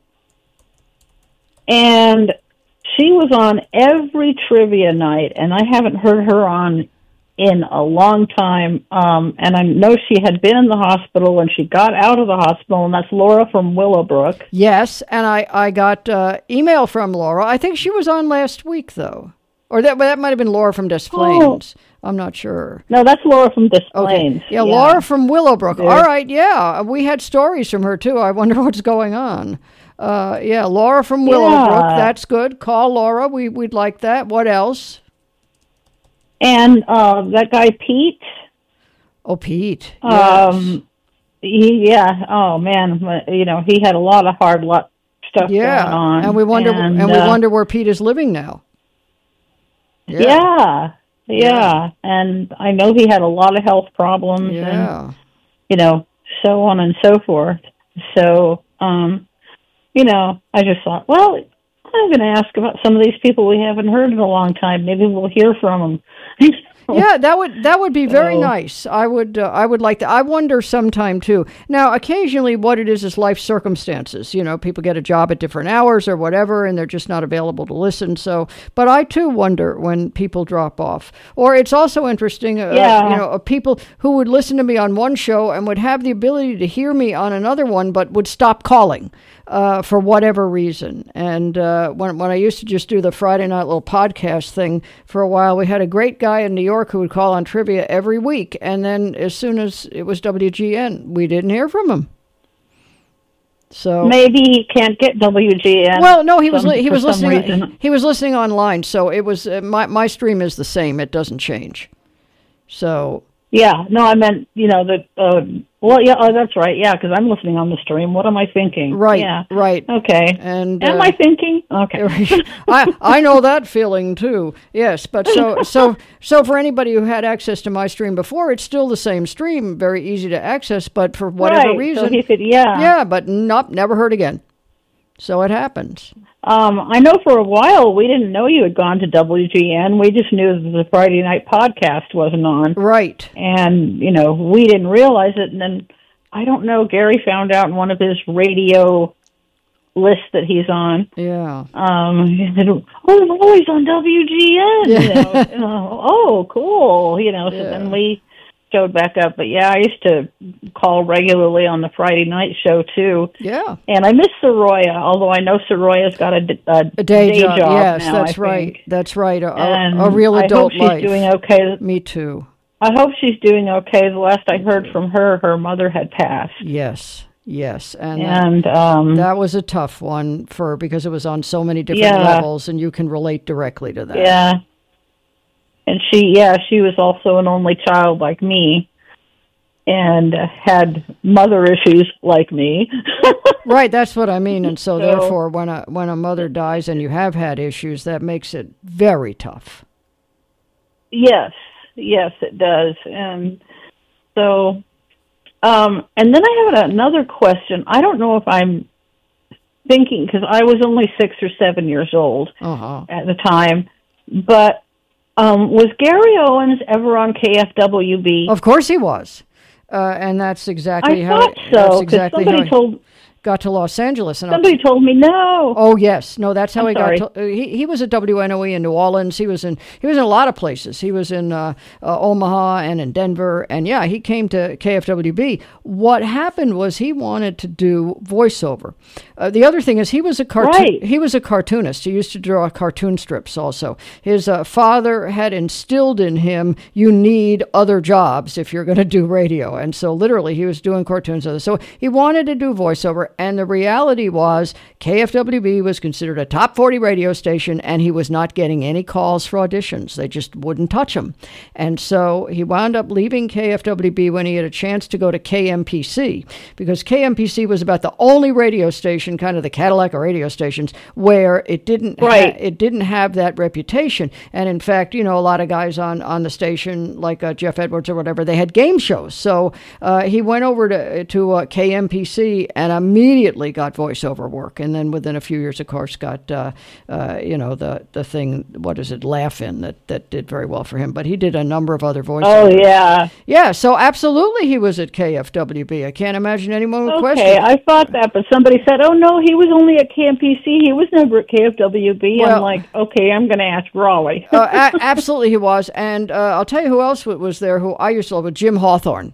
And she was on every trivia night, and I haven't heard her on in a long time. Um, and I know she had been in the hospital, and she got out of the hospital, and that's Laura from Willowbrook. Yes, and I, I got uh, email from Laura. I think she was on last week, though. Or that that might have been Laura from Des Plaines. Oh. I'm not sure. No, that's Laura from Des Plaines. Okay. Yeah, yeah, Laura from Willowbrook. Yeah. All right, yeah. We had stories from her, too. I wonder what's going on. Uh, yeah, Laura from Willowbrook. Yeah. That's good. Call Laura. We, we'd like that. What else? And uh, that guy, Pete. Oh, Pete. Um, yes. he, yeah. Oh, man. You know, he had a lot of hard luck stuff yeah. going on. And we wonder, and, and we uh, wonder where Pete is living now. Yeah. yeah. Yeah. And I know he had a lot of health problems. Yeah. And, you know, so on and so forth. So, um, you know, I just thought, well, I'm going to ask about some of these people we haven't heard in a long time. Maybe we'll hear from them. Yeah, that would that would be very So- nice. I would uh, I would like that. I wonder sometime too. Now, occasionally, what it is is life circumstances. You know, people get a job at different hours or whatever, and they're just not available to listen. So, but I too wonder when people drop off. Or it's also interesting. Uh, Yeah. You know, uh, people who would listen to me on one show and would have the ability to hear me on another one, but would stop calling. Uh, for whatever reason. And uh, when when I used to just do the Friday night little podcast thing for a while, we had a great guy in New York who would call on trivia every week. And then as soon as it was W G N, we didn't hear from him. So Maybe he can't get W G N. well, no, he was some- li- he for was some listening. reason. He was listening online, so it was uh, my my stream is the same. It doesn't change. So Yeah, no, I meant, you know, that, uh, well, yeah, oh, that's right, yeah, because I'm listening on the stream. What am I thinking? Right, Yeah. right. Okay. And Am uh, I thinking? Okay. I I know that feeling too. Yes, but so so so for anybody who had access to my stream before, it's still the same stream, very easy to access. But for whatever Right, so reason, he could- yeah. yeah, but nope, never heard again. So it happens. Um, I know for a while we didn't know you had gone to W G N. We just knew that the Friday night podcast wasn't on. Right. And, you know, we didn't realize it. And then, I don't know, Gary found out in one of his radio lists that he's on. Yeah. Um, he said, oh, I'm always on W G N. Yeah. You know, you know, oh, cool. You know, so Yeah. then we showed back up. But yeah, I used to call regularly on the Friday night show too. Yeah. And I miss Soroya, although I know Soroya's got a, d- a, A day, day job. job. Yes, now, that's I right. think. That's right. A, a, And a real I adult hope she's life. doing okay. Me too. I hope she's doing okay. The last I heard from her, her mother had passed. Yes. Yes, and, And, that, um, that was a tough one for because it was on so many different Yeah. levels, and you can relate directly to that. Yeah. And she, yeah, she was also an only child like me and uh, had mother issues like me. Right, that's what I mean. And so, So- therefore, when a when a mother dies and you have had issues, that makes it very tough. Yes, yes, it does. And so, um, and then I have another question. I don't know if I'm thinking, because I was only six or seven years old Uh-huh. at the time, but um, was Gary Owens ever on K F W B? Of course he was. Uh, and that's exactly I how thought that's so, 'cause exactly somebody how he told- got to Los Angeles. And I'll Somebody told me no. Oh yes, no, that's how I'm he sorry. got. To, uh, he he was at W N O E in New Orleans. He was in he was in a lot of places. He was in uh, uh, Omaha and in Denver, and yeah, he came to K F W B. What happened was he wanted to do voiceover. Uh, the other thing is he was a cartoon. Right. He was a cartoonist. He used to draw cartoon strips. Also, his uh, father had instilled in him you need other jobs if you're going to do radio, and so literally he was doing cartoons. So he wanted to do voiceover, and the reality was K F W B was considered a top forty radio station, and he was not getting any calls for auditions. They just wouldn't touch him. And so he wound up leaving K F W B when he had a chance to go to K M P C, because K M P C was about the only radio station, kind of the Cadillac of radio stations, where it didn't Right. ha- it didn't have that reputation. And in fact, you know, a lot of guys on, on the station, like uh, Jeff Edwards or whatever, they had game shows. So uh, he went over to, to uh, K M P C and immediately got voiceover work, and then within a few years, of course, got uh, uh, you know the the thing. What is it, Laugh-In, that that did very well for him. But he did a number of other voices. Oh, yeah. yeah. So absolutely, he was at K F W B. I can't imagine anyone would question. Okay, I thought that, but somebody said, oh, no, he was only at K M P C. He was never at K F W B. Well- I'm like, okay, I'm going to ask Raleigh. uh, a- absolutely, he was. And uh, I'll tell you who else wa- was there. Who I used to love, with Jim Hawthorne.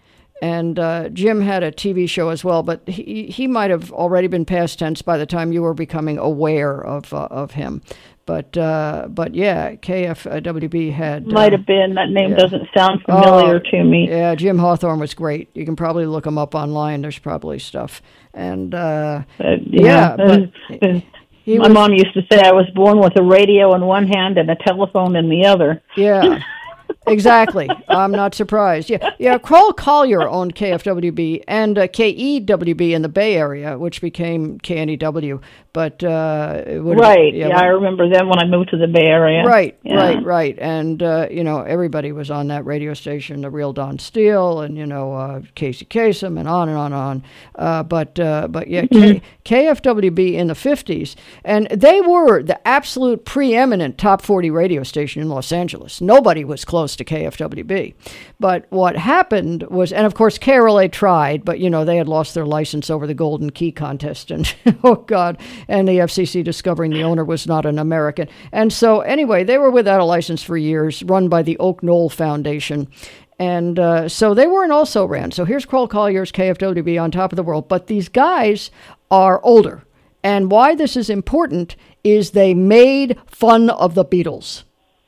And uh, Jim had a T V show as well, but he he might have already been past tense by the time you were becoming aware of uh, of him. But uh, but yeah, K F W B had Might uh, have been. That name yeah. doesn't sound familiar Oh, to me. Yeah, Jim Hawthorne was great. You can probably look him up online. There's probably stuff. And uh, yeah, but he My was- mom used to say I was born with a radio in one hand and a telephone in the other. Yeah, exactly. I'm not surprised. Yeah, yeah. Kroll Collier owned K F W B and uh, K E W B in the Bay Area, which became K N E W. but uh, it would right. Yeah, yeah, when, I remember them when I moved to the Bay Area. Right, yeah. right, right. And, uh, you know, everybody was on that radio station, The Real Don Steele and, you know, uh, Casey Kasem and on and on and on. Uh, but, uh, but yeah, mm-hmm. K- KFWB in the fifties, and they were the absolute preeminent top forty radio station in Los Angeles. Nobody was close to K F W B. But what happened was, and of course, K R L A tried, but, you know, they had lost their license over the Golden Key contest, and, oh, God, and the F C C discovering the owner was not an American. And so, anyway, they were without a license for years, run by the Oak Knoll Foundation. And uh, so they weren't also ran. So here's Kroll Collier's K F W B on top of the world. But these guys are older. And why this is important is they made fun of the Beatles.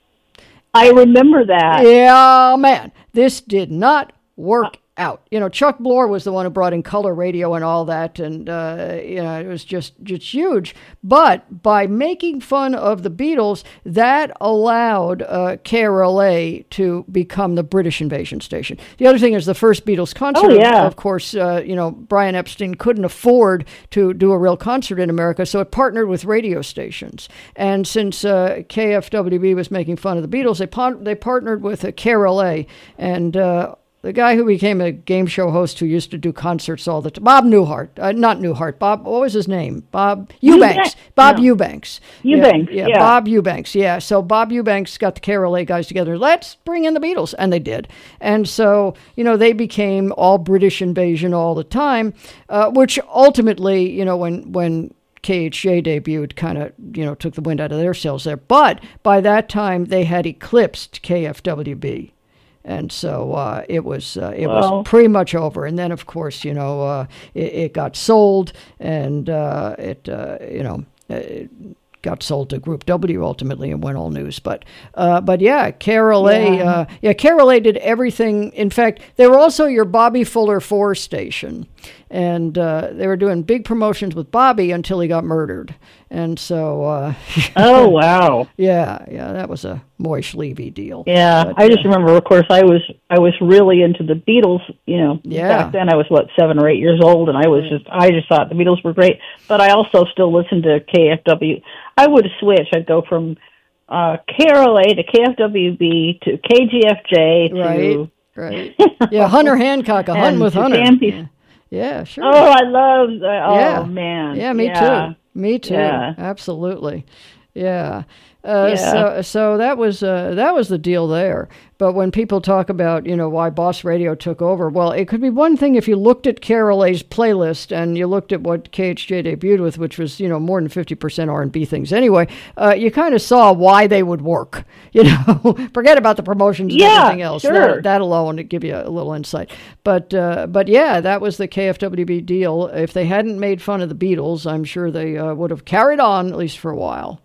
I remember that. Yeah, man. This did not work out. You know, Chuck Bloor was the one who brought in color radio and all that, and uh, you know, it was just just huge. But by making fun of the Beatles, that allowed uh, K R L A to become the British invasion station. The other thing is the first Beatles concert. Oh, yeah. Of course, uh, you know, Brian Epstein couldn't afford to do a real concert in America, so it partnered with radio stations. And since uh, K F W B was making fun of the Beatles, they par- they partnered with uh, K R L A and. Uh, The guy who became a game show host who used to do concerts all the time, Bob Newhart, uh, not Newhart, Bob, what was his name? Bob Eubanks. Bob no. Eubanks. Eubanks, yeah, yeah. yeah. Bob Eubanks, yeah. So Bob Eubanks got the K R L A guys together. Let's bring in the Beatles. And they did. And so, you know, they became all British invasion all the time, uh, which ultimately, you know, when, when, K H J debuted, kind of, you know, took the wind out of their sails there. But by that time, they had eclipsed K F W B. And so uh, it was uh, it well, was pretty much over. And then, of course, you know, uh, it, it got sold, and uh, it uh, you know it got sold to Group W ultimately and went all news. But uh, but yeah, K R L A Yeah. Uh, yeah K R L A did everything. In fact, they were also your Bobby Fuller four station, and uh, they were doing big promotions with Bobby until he got murdered. And so, uh, oh wow, yeah, yeah, that was a Moish Levy deal. Yeah, But, I just uh, remember. Of course, I was I was really into the Beatles. You know, Yeah. back then I was what seven or eight years old, and I was just I just thought the Beatles were great. But I also still listened to K F W. I would switch. I'd go from uh, K R L A to K F W B to K G F J to Right, right. Yeah, Hunter Hancock, a hunt and with to Hunter. Stampede. Yeah. Yeah, sure. Oh, I love. Uh, oh Yeah. man. Yeah, me Yeah. too. Me too. Yeah. Absolutely. Yeah. Uh, Yeah. So, so that was uh, that was the deal there. But when people talk about, you know, why Boss Radio took over, well, it could be one thing if you looked at K R L A's playlist and you looked at what K H J debuted with, which was, you know, more than fifty percent R and B things anyway. Uh, you kind of saw why they would work. You know, forget about the promotions and Yeah, everything else. sure. That, that alone would give you a little insight. But uh, but yeah, that was the K F W B deal. If they hadn't made fun of the Beatles, I'm sure they uh, would have carried on at least for a while.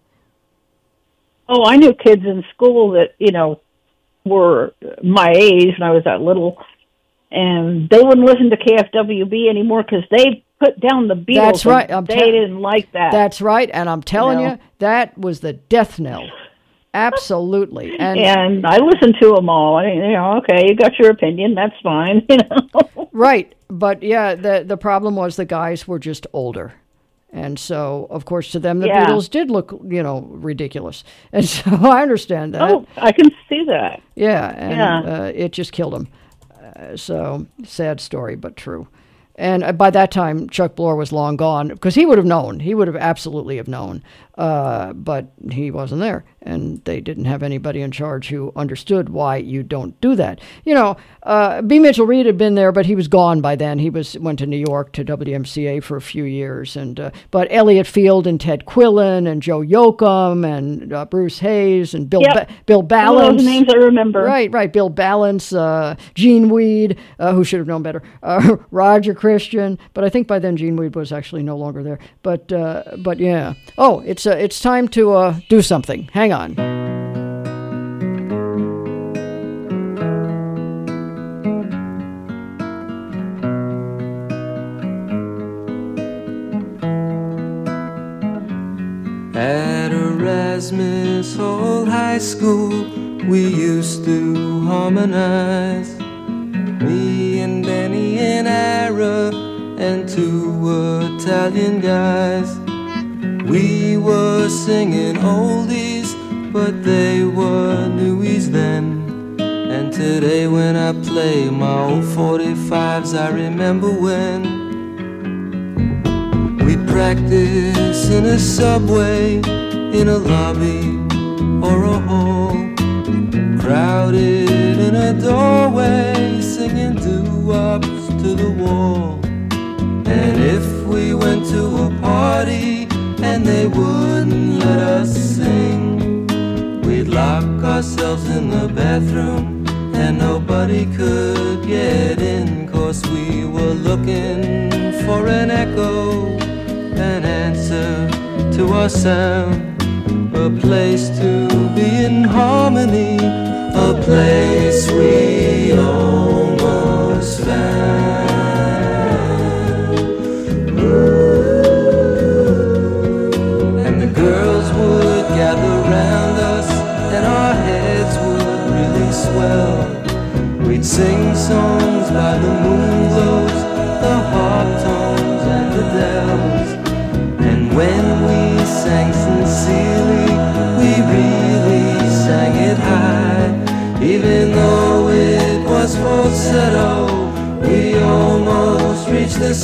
Oh, I knew kids in school that, you know, were my age when I was that little, and they wouldn't listen to K F W B anymore because they put down the Beatles. That's right. and I'm they tell- didn't like that. That's right. And I'm telling you, You know? that was the death knell. Absolutely. And, and I listened to them all. I, you know, okay, you got your opinion. That's fine. You know. right. But yeah, the the problem was the guys were just older. And so, of course, to them, the Yeah. Beatles did look, you know, ridiculous. And so I understand that. Oh, I can see that. Yeah, and Yeah. Uh, it just killed him. Uh, so, sad story, but true. And uh, by that time, Chuck Bloor was long gone, because he would have known. He would have absolutely have known. Uh, but he wasn't there, and they didn't have anybody in charge who understood why you don't do that. You know, uh, B. Mitchell Reed had been there, but he was gone by then. He was went to New York to W M C A for a few years. and uh, But Elliott Field and Ted Quillen and Joe Yoakum and uh, Bruce Hayes and Bill Yep. ba- Bill All Balance. those names I remember. Right, right. Bill Balance, uh, Gene Weed, uh, who should have known better, uh, Roger Christian. But I think by then Gene Weed was actually no longer there. But uh, but yeah. Oh, it's uh, it's time to uh, do something. Hang on. At Erasmus Hall High School, we used to harmonize. Me and Danny and Ira and two Italian guys. We were singing oldies, but they were newies then. And today when I play my old forty-fives, I remember when we'd practice in a subway, in a lobby or a hall, crowded in a doorway, singing doo-wops to the wall. And if we went to a party and they wouldn't let us sing, we'd lock ourselves in the bathroom and nobody could get in, 'cause we were looking for an echo, an answer to our sound, a place to be in harmony, a place we almost found. And the girls would gather round us and our heads would really swell. We'd sing songs by the moon glows, the harp tones and the dells. And when we sang sincerely, we really sang it high. Even though it was falsetto, we almost reached the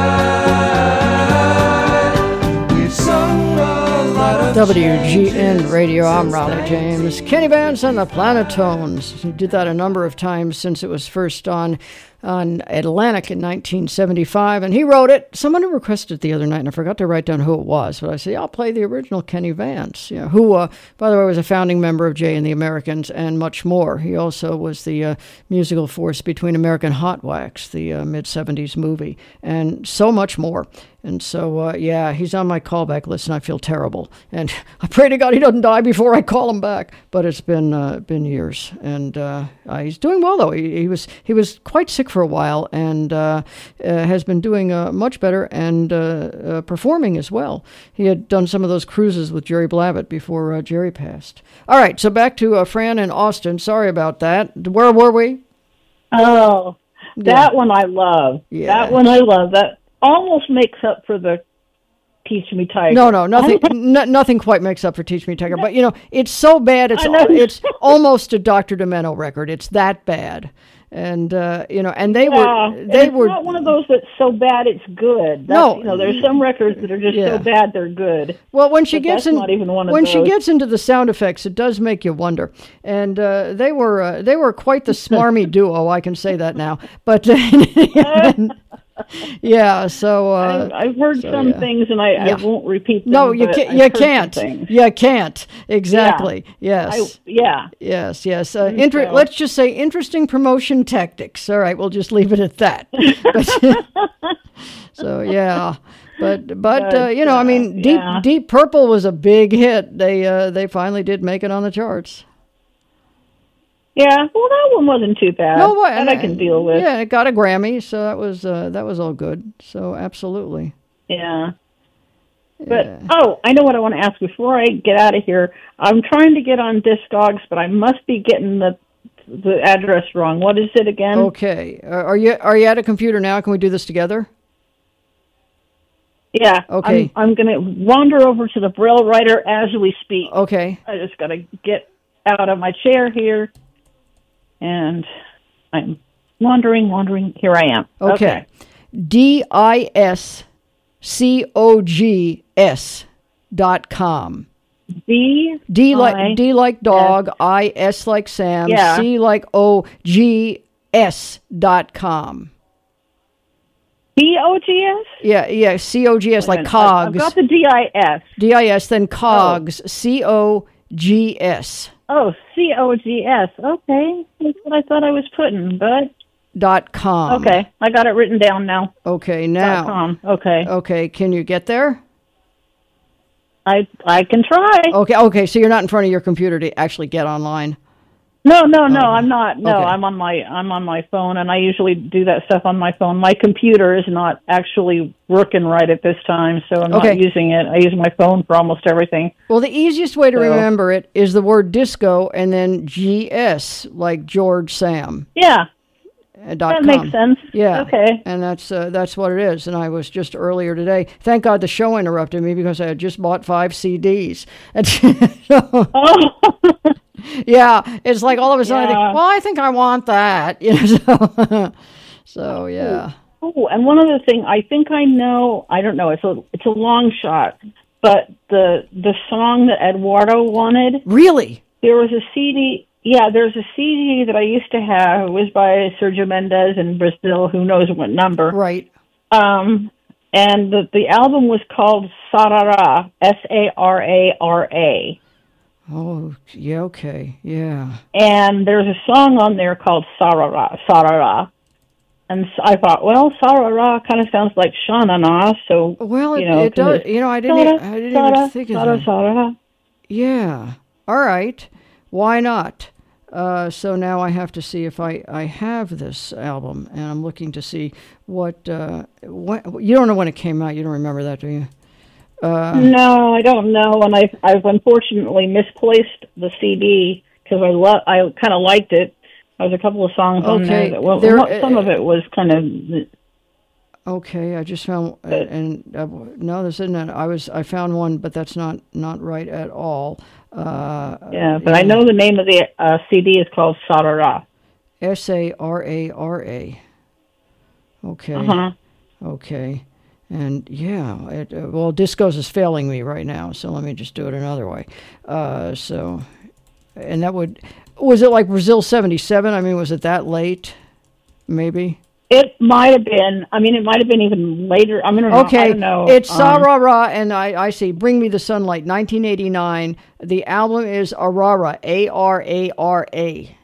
sky. We've sung a lot of W G N Radio, I'm Raleigh James. Kenny Vance and the Planetones. He did that a number of times since it was first on on Atlantic in nineteen seventy-five, and he wrote it. Someone requested it the other night, and I forgot to write down who it was, but I said, I'll play the original Kenny Vance, yeah, who, uh, by the way, was a founding member of Jay and the Americans and much more. He also was the uh, musical force between American Hot Wax, the uh, mid-seventies movie, and so much more. And so, uh, yeah, he's on my callback list, and I feel terrible. And I pray to God he doesn't die before I call him back. But it's been uh, been years, and uh, uh, he's doing well though. He, he was he was quite sick for a while, and uh, uh, has been doing uh, much better and uh, uh, performing as well. He had done some of those cruises with Jerry Blavat before uh, Jerry passed. All right, so back to uh, Fran and Austin. Sorry about that. Where were we? Oh, that Yeah. one I love. Yeah. That one I love. That almost makes up for the Teach Me Tiger. No, no, nothing. n- nothing quite makes up for Teach Me Tiger. But you know, it's so bad. It's I know. it's almost a Doctor Demento record. It's that bad, and uh, you know, and they Yeah, were and they it's were not one of those that's so bad it's good. That's, No. you know, there's some records that are just Yeah. so bad they're good. Well, when she But gets that's in, not even one of when she those. gets into the sound effects, it does make you wonder. And uh, they were uh, they were quite the smarmy duo. I can say that now. But yeah, so uh, I've, I've heard so, some yeah. things, and I, Yeah. I won't repeat them. No, you but can't. I've You heard some can't. things. You can't. Exactly. Yeah. Yes. I, yeah. Yes. Yes. Uh, Mm, inter- so- Let's just say interesting promotion tactics. All right, we'll just leave it at that. But, so yeah. But but, But, uh, you know, I mean, uh, Deep yeah. Deep Purple was a big hit. They uh, they finally did make it on the charts. Yeah, well, that one wasn't too bad. No, what? That I can deal with. Yeah, it got a Grammy, so that was uh, that was all good. So absolutely. Yeah. But, oh, I know what I want to ask before I get out of here. I'm trying to get on Discogs, but I must be getting the the address wrong. What is it again? Okay. Uh, are you are you at a computer now? Can we do this together? Yeah. Okay. I'm, I'm going to wander over to the Braille writer as we speak. Okay. I just got to get out of my chair here, and I'm wandering, wandering. Here I am. Okay. D I S C O G S dot com. D D I like D like dog, I S like Sam, Yeah. C like O G S dot com. C O G S? Yeah, yeah, C O G S like Wait a minute. cogs. I've got the D I S. D I S, then cogs, C O G S. Oh, C O G S. Okay. That's what I thought I was putting, but... Dot com. Okay. I got it written down now. Okay, now. Dot com. Okay. Okay, can you get there? I I can try. Okay, okay, so you're not in front of your computer to actually get online. No, no, no, I'm not. No, Okay. I'm on my I'm on my phone, and I usually do that stuff on my phone. My computer is not actually working right at this time, so I'm Okay. not using it. I use my phone for almost everything. Well, the easiest way to So- remember it is the word disco and then G S, like George Sam. Yeah. uh, dot That com. makes sense. Yeah. Okay. And that's uh, that's what it is. And I was just earlier today. Thank God the show interrupted me because I had just bought five C Ds. And so, oh. yeah, it's like all of a sudden Yeah. I think, well, I think I want that. You know, so, so yeah. Oh, and one other thing, I think I know. I don't know. It's a it's a long shot, but the the song that Eduardo wanted. Really? There was a C D. Yeah, there's a C D that I used to have. It was by Sergio Mendes in Brazil. Who knows what number? Right. Um, and the the album was called Sarara. S A R A R A. Oh, yeah. Okay. Yeah. And there's a song on there called Sarara. Sarara. And so I thought, well, Sarara kind of sounds like Sha-na-na, so well, it, you know, it does. You know, I didn't. Sara, I didn't Sara, even think of Sara, that. Sara. Yeah. All right. Why not? Uh, so now I have to see if I, I have this album, and I'm looking to see what, uh, when, you don't know when it came out. You don't remember that, do you? Uh, No, I don't know, and I've I've unfortunately misplaced the C D because I lo- I kind of liked it. There was a couple of songs on Okay, there that well, there- mo- some of it was kind of Okay, I just found, uh, and uh, no, this isn't it. I was, I found one, but that's not not right at all. Uh, yeah, but I know the name of the uh, C D is called Sarara. S A R A R A. Okay. Uh-huh. Okay. And yeah, it, uh, well, Discos is failing me right now, so let me just do it another way. Uh, so, and that would, was it like Brazil seventy-seven? I mean, was it that late? Maybe. It might have been. I mean, it might have been even later. I mean, I don't Okay, know. I don't know. it's Um, Sarara, and I, I see Bring Me the Sunlight, nineteen eighty-nine. The album is Arara, A R A R A.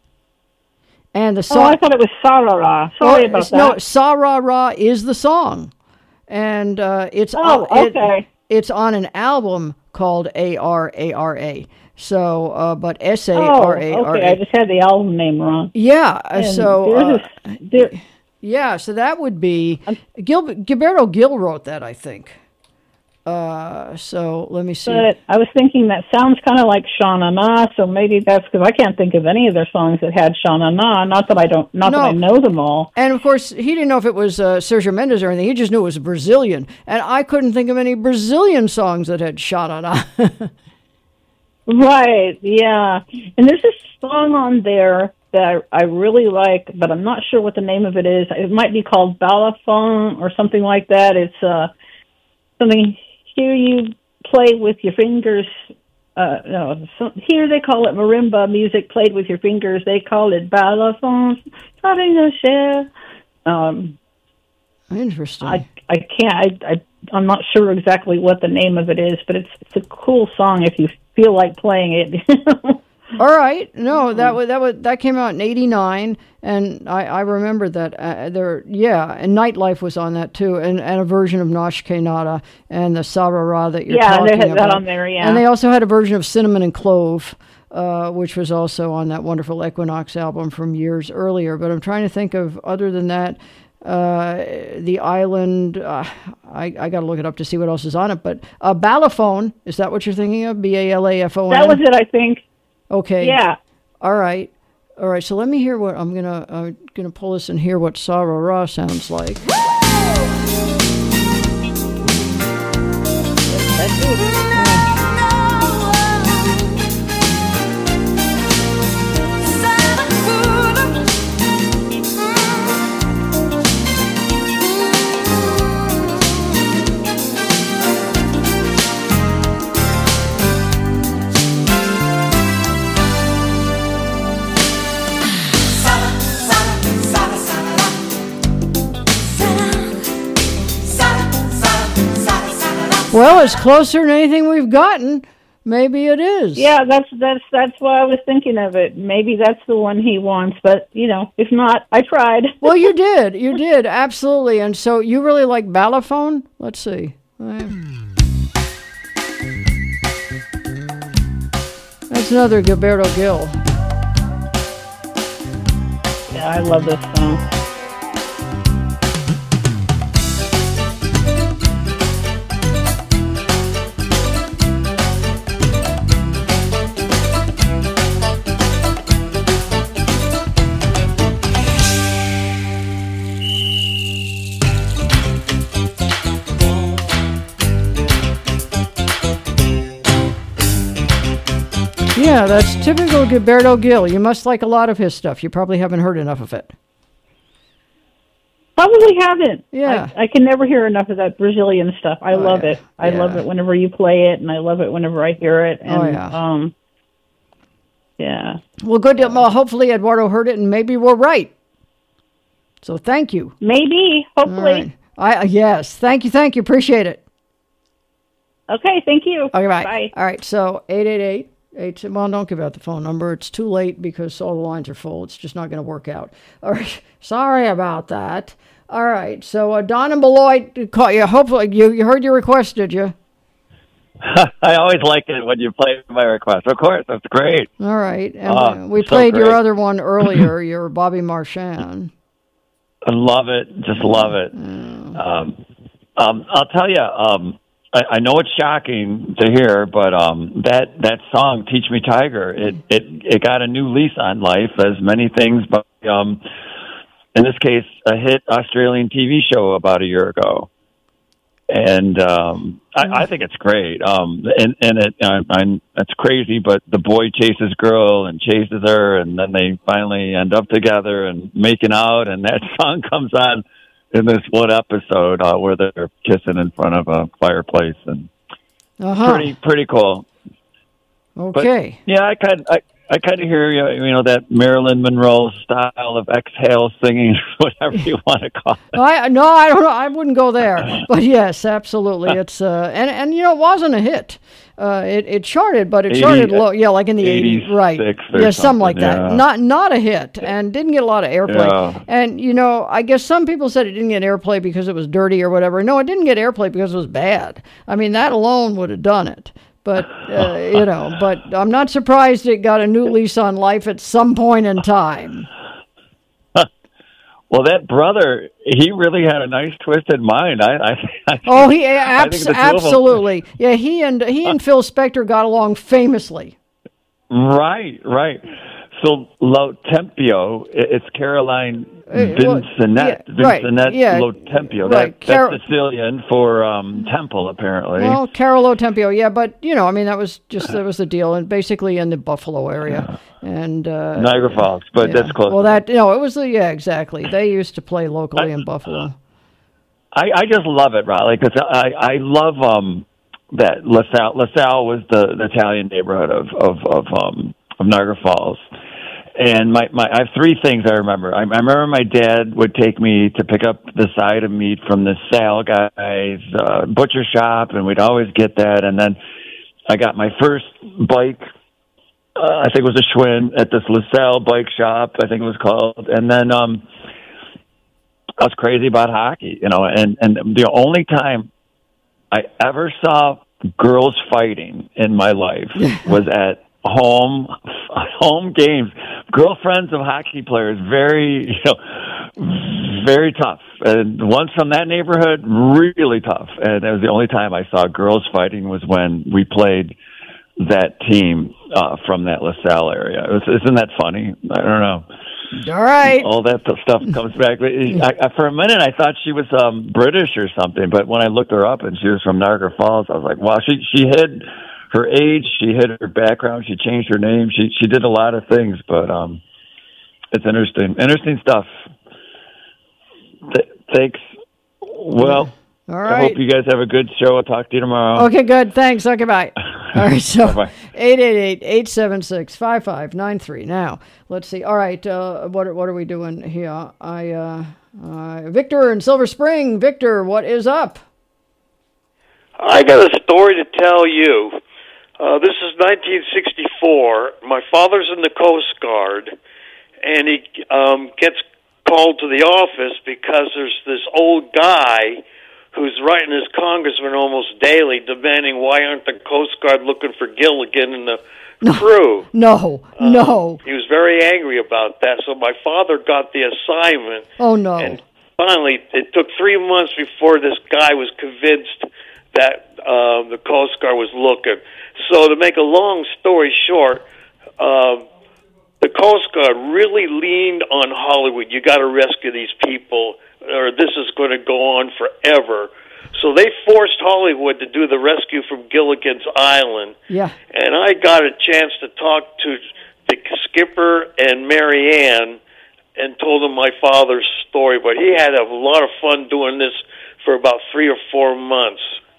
And the Oh, song... I thought it was Sarara. Sorry Oh, about it's- that. No, Sarara is the song. And uh, it's, Oh, on, it- okay. it's on an album called A R A R A. So, uh, but S A Oh, R A R A. okay. I just had the album name wrong. Yeah, uh, And so... there's Uh, a- there, yeah, so that would be... Gil, Gilberto Gil wrote that, I think. Uh, so, let me see. But I was thinking that sounds kind of like Sha-na-na, so maybe that's because I can't think of any of their songs that had Sha-na-na. Not that I don't, not No. that I know them all. And of course, he didn't know if it was uh, Sergio Mendes or anything. He just knew it was Brazilian. And I couldn't think of any Brazilian songs that had Sha-na-na. Right, yeah. And there's this song on there that I really like, but I'm not sure what the name of it is. It might be called Balafon or something like that. It's uh, something, here you play with your fingers. Uh, no, so, here they call it marimba music played with your fingers. They call it Balafon. Um, Interesting. I I can't. I, I I'm not sure exactly what the name of it is, but it's it's a cool song if you feel like playing it. All right. No, that was that was that came out in eighty-nine, and I, I remember that uh, there. Yeah, and Nightlife was on that too, and, and a version of Nosh Ke Nada and the Sarara that you're Yeah, talking they had about. that on there, yeah. And they also had a version of Cinnamon and Clove, uh, which was also on that wonderful Equinox album from years earlier. But I'm trying to think of other than that. Uh, the Island, uh, I, I got to look it up to see what else is on it. But uh, Balaphone, is that what you're thinking of? B A L A F O N? That was it, I think. Okay. Yeah. All right. All right. So let me hear what I'm gonna I'm gonna pull this and hear what Sarara sounds like. Well, it's closer than anything we've gotten. Maybe it is. Yeah, that's that's that's why I was thinking of it. Maybe that's the one he wants, but you know, if not, I tried. Well, you did. You did absolutely. And so you really like Balaphone? Let's see. Uh, That's another Gilberto Gil. Yeah, I love this song. Yeah, that's typical Gilberto Gil. You must like a lot of his stuff. You probably haven't heard enough of it. Probably haven't. Yeah. I, I can never hear enough of that Brazilian stuff. I Oh, love yeah. it. I Yeah. love it whenever you play it, and I love it whenever I hear it. And, Oh, yeah. Um, yeah. Well, good. Well, hopefully Eduardo heard it, and maybe we're right. So thank you. Maybe. Hopefully. All right. I yes. Thank you. Thank you. Appreciate it. Okay. Thank you. Okay. Bye. Bye. All right. So eight eight eight eight. Well, don't give out the phone number. It's too late because all the lines are full. It's just not going to work out. All right. Sorry about that. All right. So uh, Don and Beloit call you. Hopefully you you heard your request, did you? I always like it when you play my request. Of course, that's great. All right. And Oh, uh, we so played your great. other one earlier. Your Bobby Marchand. I love it. Just love it. Mm. Um, um, I'll tell you, um, I, I know it's shocking to hear, but um, that, that song, Teach Me Tiger, it, it, it got a new lease on life, as many things, but um, in this case, a hit Australian T V show about a year ago. And um, I, I think it's great. Um, and and it, I, I'm, it's crazy, but the boy chases girl and chases her, and then they finally end up together and making out. And that song comes on in this one episode uh, where they're kissing in front of a fireplace, and Uh-huh. pretty pretty cool. Okay. But, yeah, I kind I, I kind of hear you, you know, that Marilyn Monroe style of exhale singing, whatever you want to call it. I no, I don't know. I wouldn't go there. But yes, absolutely. It's uh, and and you know, it wasn't a hit. Uh, it it charted, but it eighty, charted low. Yeah, like in the eighties, right? or Yeah, something like something, that. yeah. Not not a hit, and didn't get a lot of airplay. Yeah. And you know, I guess some people said it didn't get airplay because it was dirty or whatever. No, it didn't get airplay because it was bad. I mean, that alone would have done it. But, uh, you know, but I'm not surprised it got a new lease on life at some point in time. Well, that brother, he really had a nice twisted mind. I, I, I Oh, he I abs- think the two of 'em- absolutely. Yeah, he and he and Phil Spector got along famously. Right, right. So Lo Tempio, i- it's Caroline Uh, well, Vincenette, yeah, right, Vincenette yeah, Lo Tempio. right, That, Car- that's Sicilian for um, temple, apparently. Well, Carolo Tempio, yeah, but you know, I mean, that was just that was the deal, and basically in the Buffalo area, and uh, Niagara Falls, but yeah. that's close. Well, that no, it was the yeah, exactly. They used to play locally in Buffalo. I, I just love it, Riley, because I, I love um, that LaSalle. LaSalle was the, the Italian neighborhood of of of, um, of Niagara Falls. And my, my, I have three things I remember. I, I remember my dad would take me to pick up the side of meat from the Sal guy's uh, butcher shop, and we'd always get that. And then I got my first bike, uh, I think it was a Schwinn, at this LaSalle bike shop, I think it was called. And then um, I was crazy about hockey, you know. And, and the only time I ever saw girls fighting in my life was at home home games. Girlfriends of hockey players, very, you know, very tough. And ones from that neighborhood, really tough. And that was the only time I saw girls fighting was when we played that team uh, from that LaSalle area. It was, isn't that funny? I don't know. All right. All that stuff comes back. But I, I, for a minute, I thought she was um, British or something. But when I looked her up and she was from Niagara Falls, I was like, wow, she she hid her age, she hid her background, she changed her name, she she did a lot of things. But um, it's interesting, interesting stuff. Th- thanks. Well, All I right. hope you guys have a good show. I'll talk to you tomorrow. Okay, good. Thanks. Okay, bye. All right, so eight eight eight, eight seven six, five five nine three. Now, let's see. All right, uh, what, are- what are we doing here? I uh, uh, Victor in Silver Spring. Victor, what is up? I got a story to tell you. Uh, this is nineteen sixty-four. My father's in the Coast Guard, and he um, gets called to the office because there's this old guy who's writing his congressman almost daily, demanding why aren't the Coast Guard looking for Gilligan and the no, crew. No, Uh, no. He was very angry about that, so my father got the assignment. Oh, no. And finally, it took three months before this guy was convinced that uh, the Coast Guard was looking. So to make a long story short, uh, the Coast Guard really leaned on Hollywood. You got to rescue these people, or this is going to go on forever. So they forced Hollywood to do the rescue from Gilligan's Island. Yeah. And I got a chance to talk to the skipper and Mary Ann and told them my father's story. But he had a lot of fun doing this for about three or four months.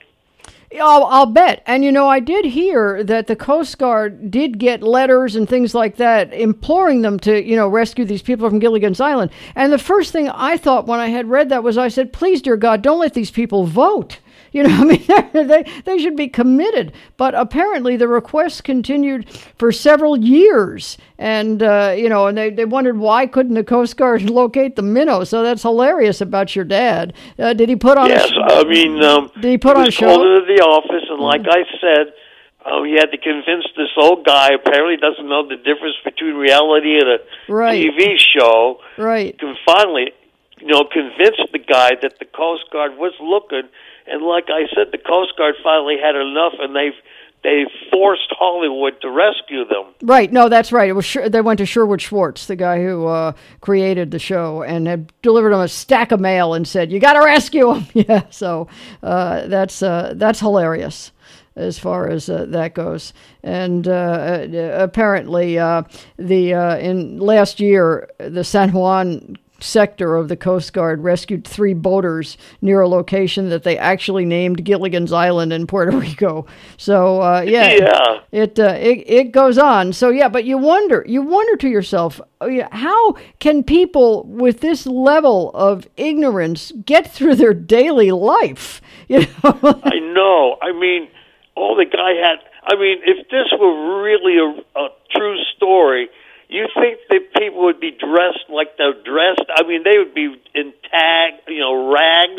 I'll, I'll bet. And, you know, I did hear that the Coast Guard did get letters and things like that imploring them to, you know, rescue these people from Gilligan's Island. And the first thing I thought when I had read that was I said, please, dear God, don't let these people vote. You know, I mean, they they should be committed. But apparently the requests continued for several years. And, uh, you know, and they, they wondered why couldn't the Coast Guard locate the minnow. So that's hilarious about your dad. Uh, did he put on yes, a show? I mean, um, did he put he on a was show? called into the office, and like I said, um, he had to convince this old guy, apparently doesn't know the difference between reality and a right. T V show. Right. To finally, you know, convince the guy that the Coast Guard was looking. And like I said, the Coast Guard finally had enough, and they they forced Hollywood to rescue them. Right. No, that's right. It was Sher- they went to Sherwood Schwartz, the guy who uh, created the show, and had delivered him a stack of mail and said, "You got to rescue him." Yeah. So uh, that's uh, that's hilarious as far as uh, that goes. And uh, apparently, uh, the uh, in last year, the San Juan sector of the Coast Guard rescued three boaters near a location that they actually named Gilligan's Island in Puerto Rico. So uh, yeah, yeah. It, uh, it it goes on. So yeah, but you wonder, you wonder to yourself, how can people with this level of ignorance get through their daily life? You know, I know. I mean, all the guy had. I mean, if this were really a, a true story. You think that people would be dressed like they're dressed? I mean, they would be in tag, you know, rags,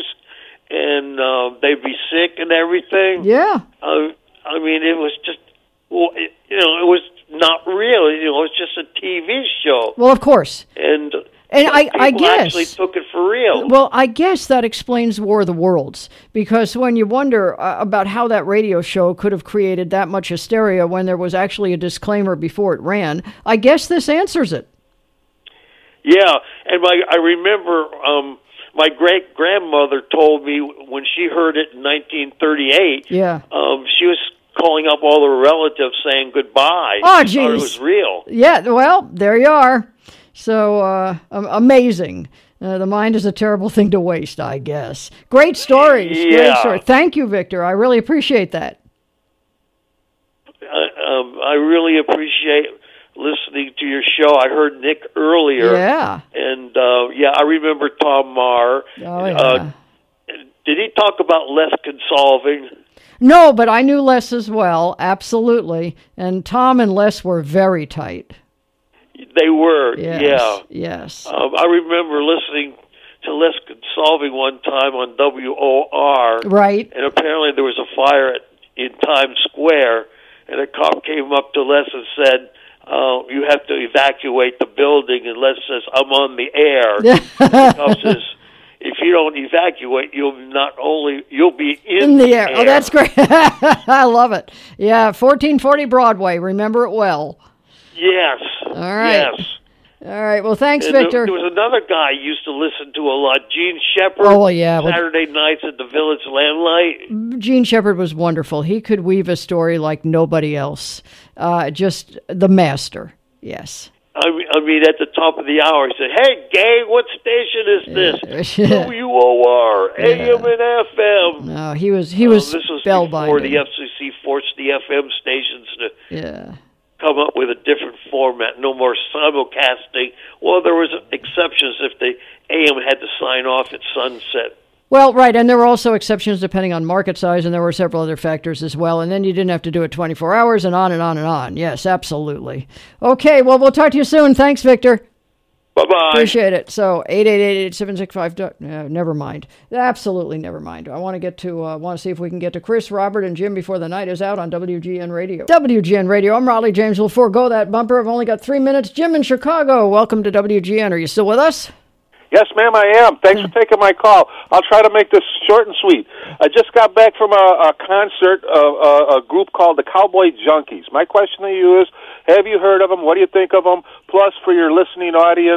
and uh, they'd be sick and everything. Yeah. Uh, I mean, it was just, well, it, you know, it was not real. You know, it was just a T V show. Well, of course. And and I, I people guess actually took it for real. Well, I guess that explains War of the Worlds, because when you wonder uh, about how that radio show could have created that much hysteria when there was actually a disclaimer before it ran, I guess this answers it. Yeah, and my I remember um, my great grandmother told me when she heard it in nineteen thirty-eight. Yeah, um, she was calling up all the relatives saying goodbye. Oh, She thought geez. it was real. Yeah, well, there you are. So uh, um, amazing. Uh, the mind is a terrible thing to waste, I guess. Great stories. Great Yeah. story. Thank you, Victor. I really appreciate that. I, um, I really appreciate listening to your show. I heard Nick earlier. Yeah. And, uh, yeah, I remember Tom Marr. Oh, yeah. Uh, did he talk about Les Consolving? No, but I knew Les as well, absolutely. And Tom and Les were very tight. They were, Yes, yeah. yes. Um, I remember listening to Les Consolving one time on W O R. Right. And apparently there was a fire at, in Times Square, and a cop came up to Les and said, uh, you have to evacuate the building, and Les says, I'm on the air. The cop says, if you don't evacuate, you'll not only, you'll be in, In the air. air. Oh, that's great. I love it. Yeah, fourteen forty Broadway. Remember it well. Yes. All right. Yes. All right. Well, thanks, And there- Victor. There was another guy I used to listen to a lot, Gene Shepard. Oh, well, yeah, well- Saturday nights at the Village Lamplight. Gene Shepard was wonderful. He could weave a story like nobody else. Uh, just the master. Yes. I mean, I mean, at the top of the hour, he said, "Hey, gang, what station is this? W O R, A M and F M." No, he was he was, Uh, this was before spellbinding. the F C C forced the F M stations to Yeah. come up with a different format, no more simulcasting. Well, there was exceptions if the A M had to sign off at sunset. Well, right, and there were also exceptions depending on market size, and there were several other factors as well. And then you didn't have to do it twenty-four hours, and on and on and on. Yes, absolutely. Okay, well, we'll talk to you soon. Thanks, Victor. Bye-bye. Appreciate it. So, eight eight eight, eight seven six five, uh, never mind. Absolutely never mind. I want to get to, uh, want to see if we can get to Chris, Robert, and Jim before the night is out on W G N Radio. W G N Radio, I'm Raleigh James. We'll forego that bumper. I've only got three minutes. Jim in Chicago, welcome to W G N. Are you still with us? Yes, ma'am, I am. Thanks for taking my call. I'll try to make this short and sweet. I just got back from a, a concert of a, a group called the Cowboy Junkies. My question to you is, have you heard of them? What do you think of them? Plus, for your listening audience,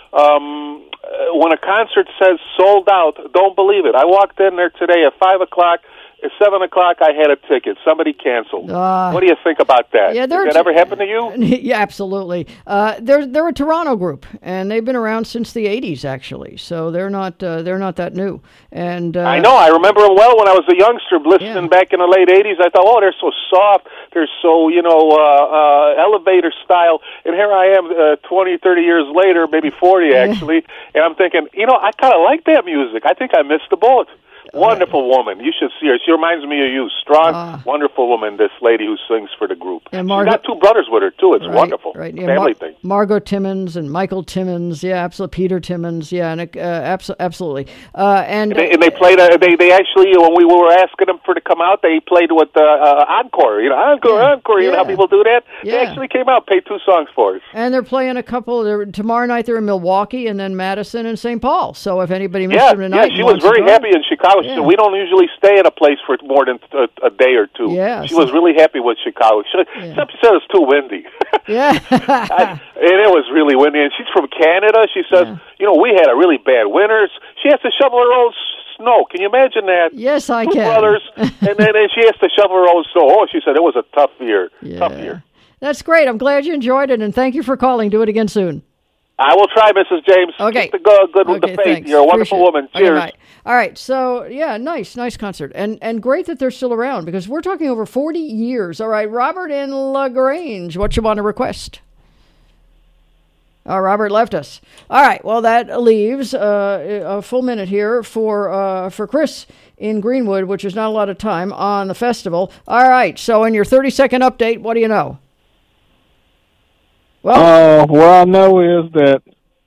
Um, uh, when a concert says sold out, don't believe it. I walked in there today at five o'clock. At seven o'clock, I had a ticket. Somebody canceled. Uh, what do you think about that? Yeah, Did that ever happen to you? Yeah, absolutely. Uh, they're they're a Toronto group, and they've been around since the eighties, actually. So they're not uh, they're not that new. And uh, I know. I remember them well when I was a youngster, listening yeah. back in the late eighties. I thought, oh, they're so soft. They're so, you know, uh, uh, elevator style. And here I am uh, twenty, thirty years later, maybe forty, actually, and I'm thinking, you know, I kind of like that music. I think I missed the boat. Wonderful woman. You should see her. She reminds me of you. Strong, uh, wonderful woman, this lady who sings for the group. Mar- She's got two brothers with her, too. It's right, wonderful. Right. Yeah, Family Mar- thing. Margot Timmons and Michael Timmons. Yeah, absolutely. Peter Timmons. Yeah, and, uh, abso- absolutely. Uh, and, and, they, and they played, uh, they, they actually, when we were asking them for to come out, they played with uh, uh, Encore. You know, Encore, yeah, Encore. You yeah. know how people do that? Yeah. They actually came out, played two songs for us. And they're playing a couple. They're, tomorrow night they're in Milwaukee and then Madison and Saint Paul. So if anybody missed yeah, them tonight. Yeah, she was very happy in Chicago. Yeah. She said, we don't usually stay at a place for more than a, a day or two. Yeah, she so, was really happy with Chicago. She, yeah. Except she said it was too windy. Yeah. I, and it was really windy. And she's from Canada. She says, yeah. you know, we had a really bad winter. She has to shovel her own snow. Can you imagine that? Yes, I Two can. brothers, and then and she has to shovel her own snow. Oh, she said it was a tough year. Yeah. Tough year. That's great. I'm glad you enjoyed it, and thank you for calling. Do it again soon. I will try, Missus James. Okay. Keep the good, good with okay, the faith. Thanks. You're a wonderful Appreciate woman. Cheers. Okay, all right. So, yeah, nice, nice concert. And and great that they're still around because we're talking over forty years. All right, Robert in LaGrange, what you want to request? Oh, Robert left us. All right, well, that leaves uh, a full minute here for uh, for Chris in Greenwood, which is not a lot of time on the festival. All right, so in your thirty-second update, what do you know? Well, uh, what I know is that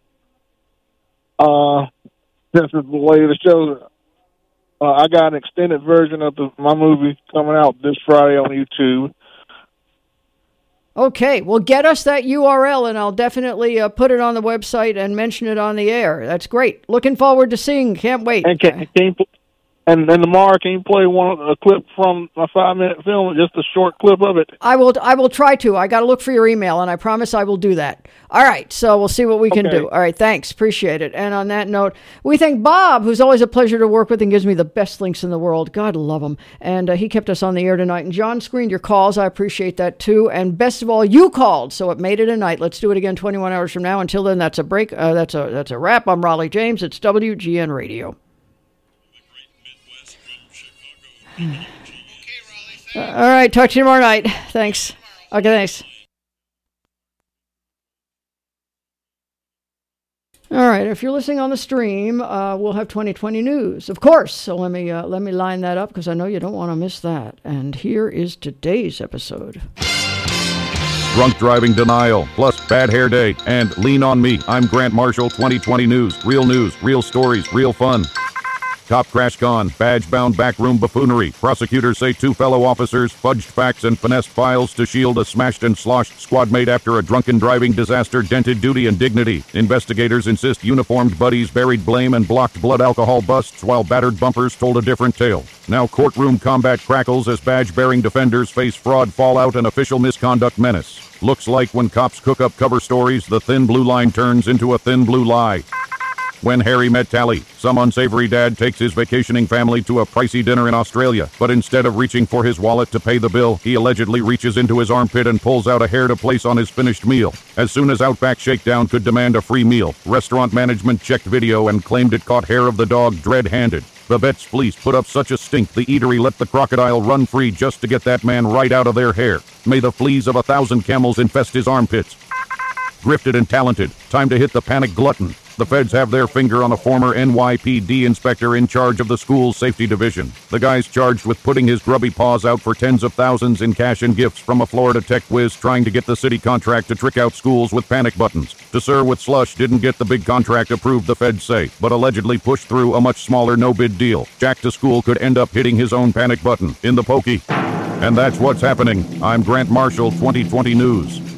uh, since the way the show, uh, I got an extended version of the, my movie coming out this Friday on YouTube. Okay, well, get us that U R L, and I'll definitely uh, put it on the website and mention it on the air. That's great. Looking forward to seeing. Can't wait. And can, can you, and and tomorrow, can you play one a clip from a five minute film, just a short clip of it? I will. I will try to. I got to look for your email, and I promise I will do that. All right. So we'll see what we can okay. do. All right. Thanks. Appreciate it. And on that note, we thank Bob, who's always a pleasure to work with and gives me the best links in the world. God love him. And uh, he kept us on the air tonight. And John screened your calls. I appreciate that too. And best of all, you called, so it made it a night. Let's do it again twenty-one hours from now. Until then, that's a break. Uh, that's a that's a wrap. I'm Raleigh James. It's W G N Radio. Uh, all right, talk to you tomorrow night. Thanks. Okay, thanks. All right, if you're listening on the stream, uh, we'll have twenty twenty news, of course. So let me uh, let me line that up because I know you don't want to miss that. And here is today's episode. Drunk driving denial, plus bad hair day, and lean on me. I'm Grant Marshall, twenty twenty news. Real news, real stories, real fun. Cop crash gone, badge-bound backroom buffoonery. Prosecutors say two fellow officers fudged facts and finessed files to shield a smashed and sloshed squad mate after a drunken driving disaster dented duty and dignity. Investigators insist uniformed buddies buried blame and blocked blood alcohol busts while battered bumpers told a different tale. Now courtroom combat crackles as badge-bearing defenders face fraud, fallout, and official misconduct menace. Looks like when cops cook up cover stories, the thin blue line turns into a thin blue lie. When Harry met Tally, some unsavory dad takes his vacationing family to a pricey dinner in Australia, but instead of reaching for his wallet to pay the bill, he allegedly reaches into his armpit and pulls out a hair to place on his finished meal. As soon as Outback Shakedown could demand a free meal, restaurant management checked video and claimed it caught hair of the dog dread-handed. The vet's fleece put up such a stink the eatery let the crocodile run free just to get that man right out of their hair. May the fleas of a thousand camels infest his armpits. Grifted and talented, time to hit the panic glutton. The feds have their finger on a former N Y P D inspector in charge of the school's safety division. The guy's charged with putting his grubby paws out for tens of thousands in cash and gifts from a Florida tech whiz trying to get the city contract to trick out schools with panic buttons. To Sir with Slush didn't get the big contract approved, the feds say, but allegedly pushed through a much smaller no-bid deal. Jack to School could end up hitting his own panic button in the pokey. And that's what's happening. I'm Grant Marshall, twenty twenty news.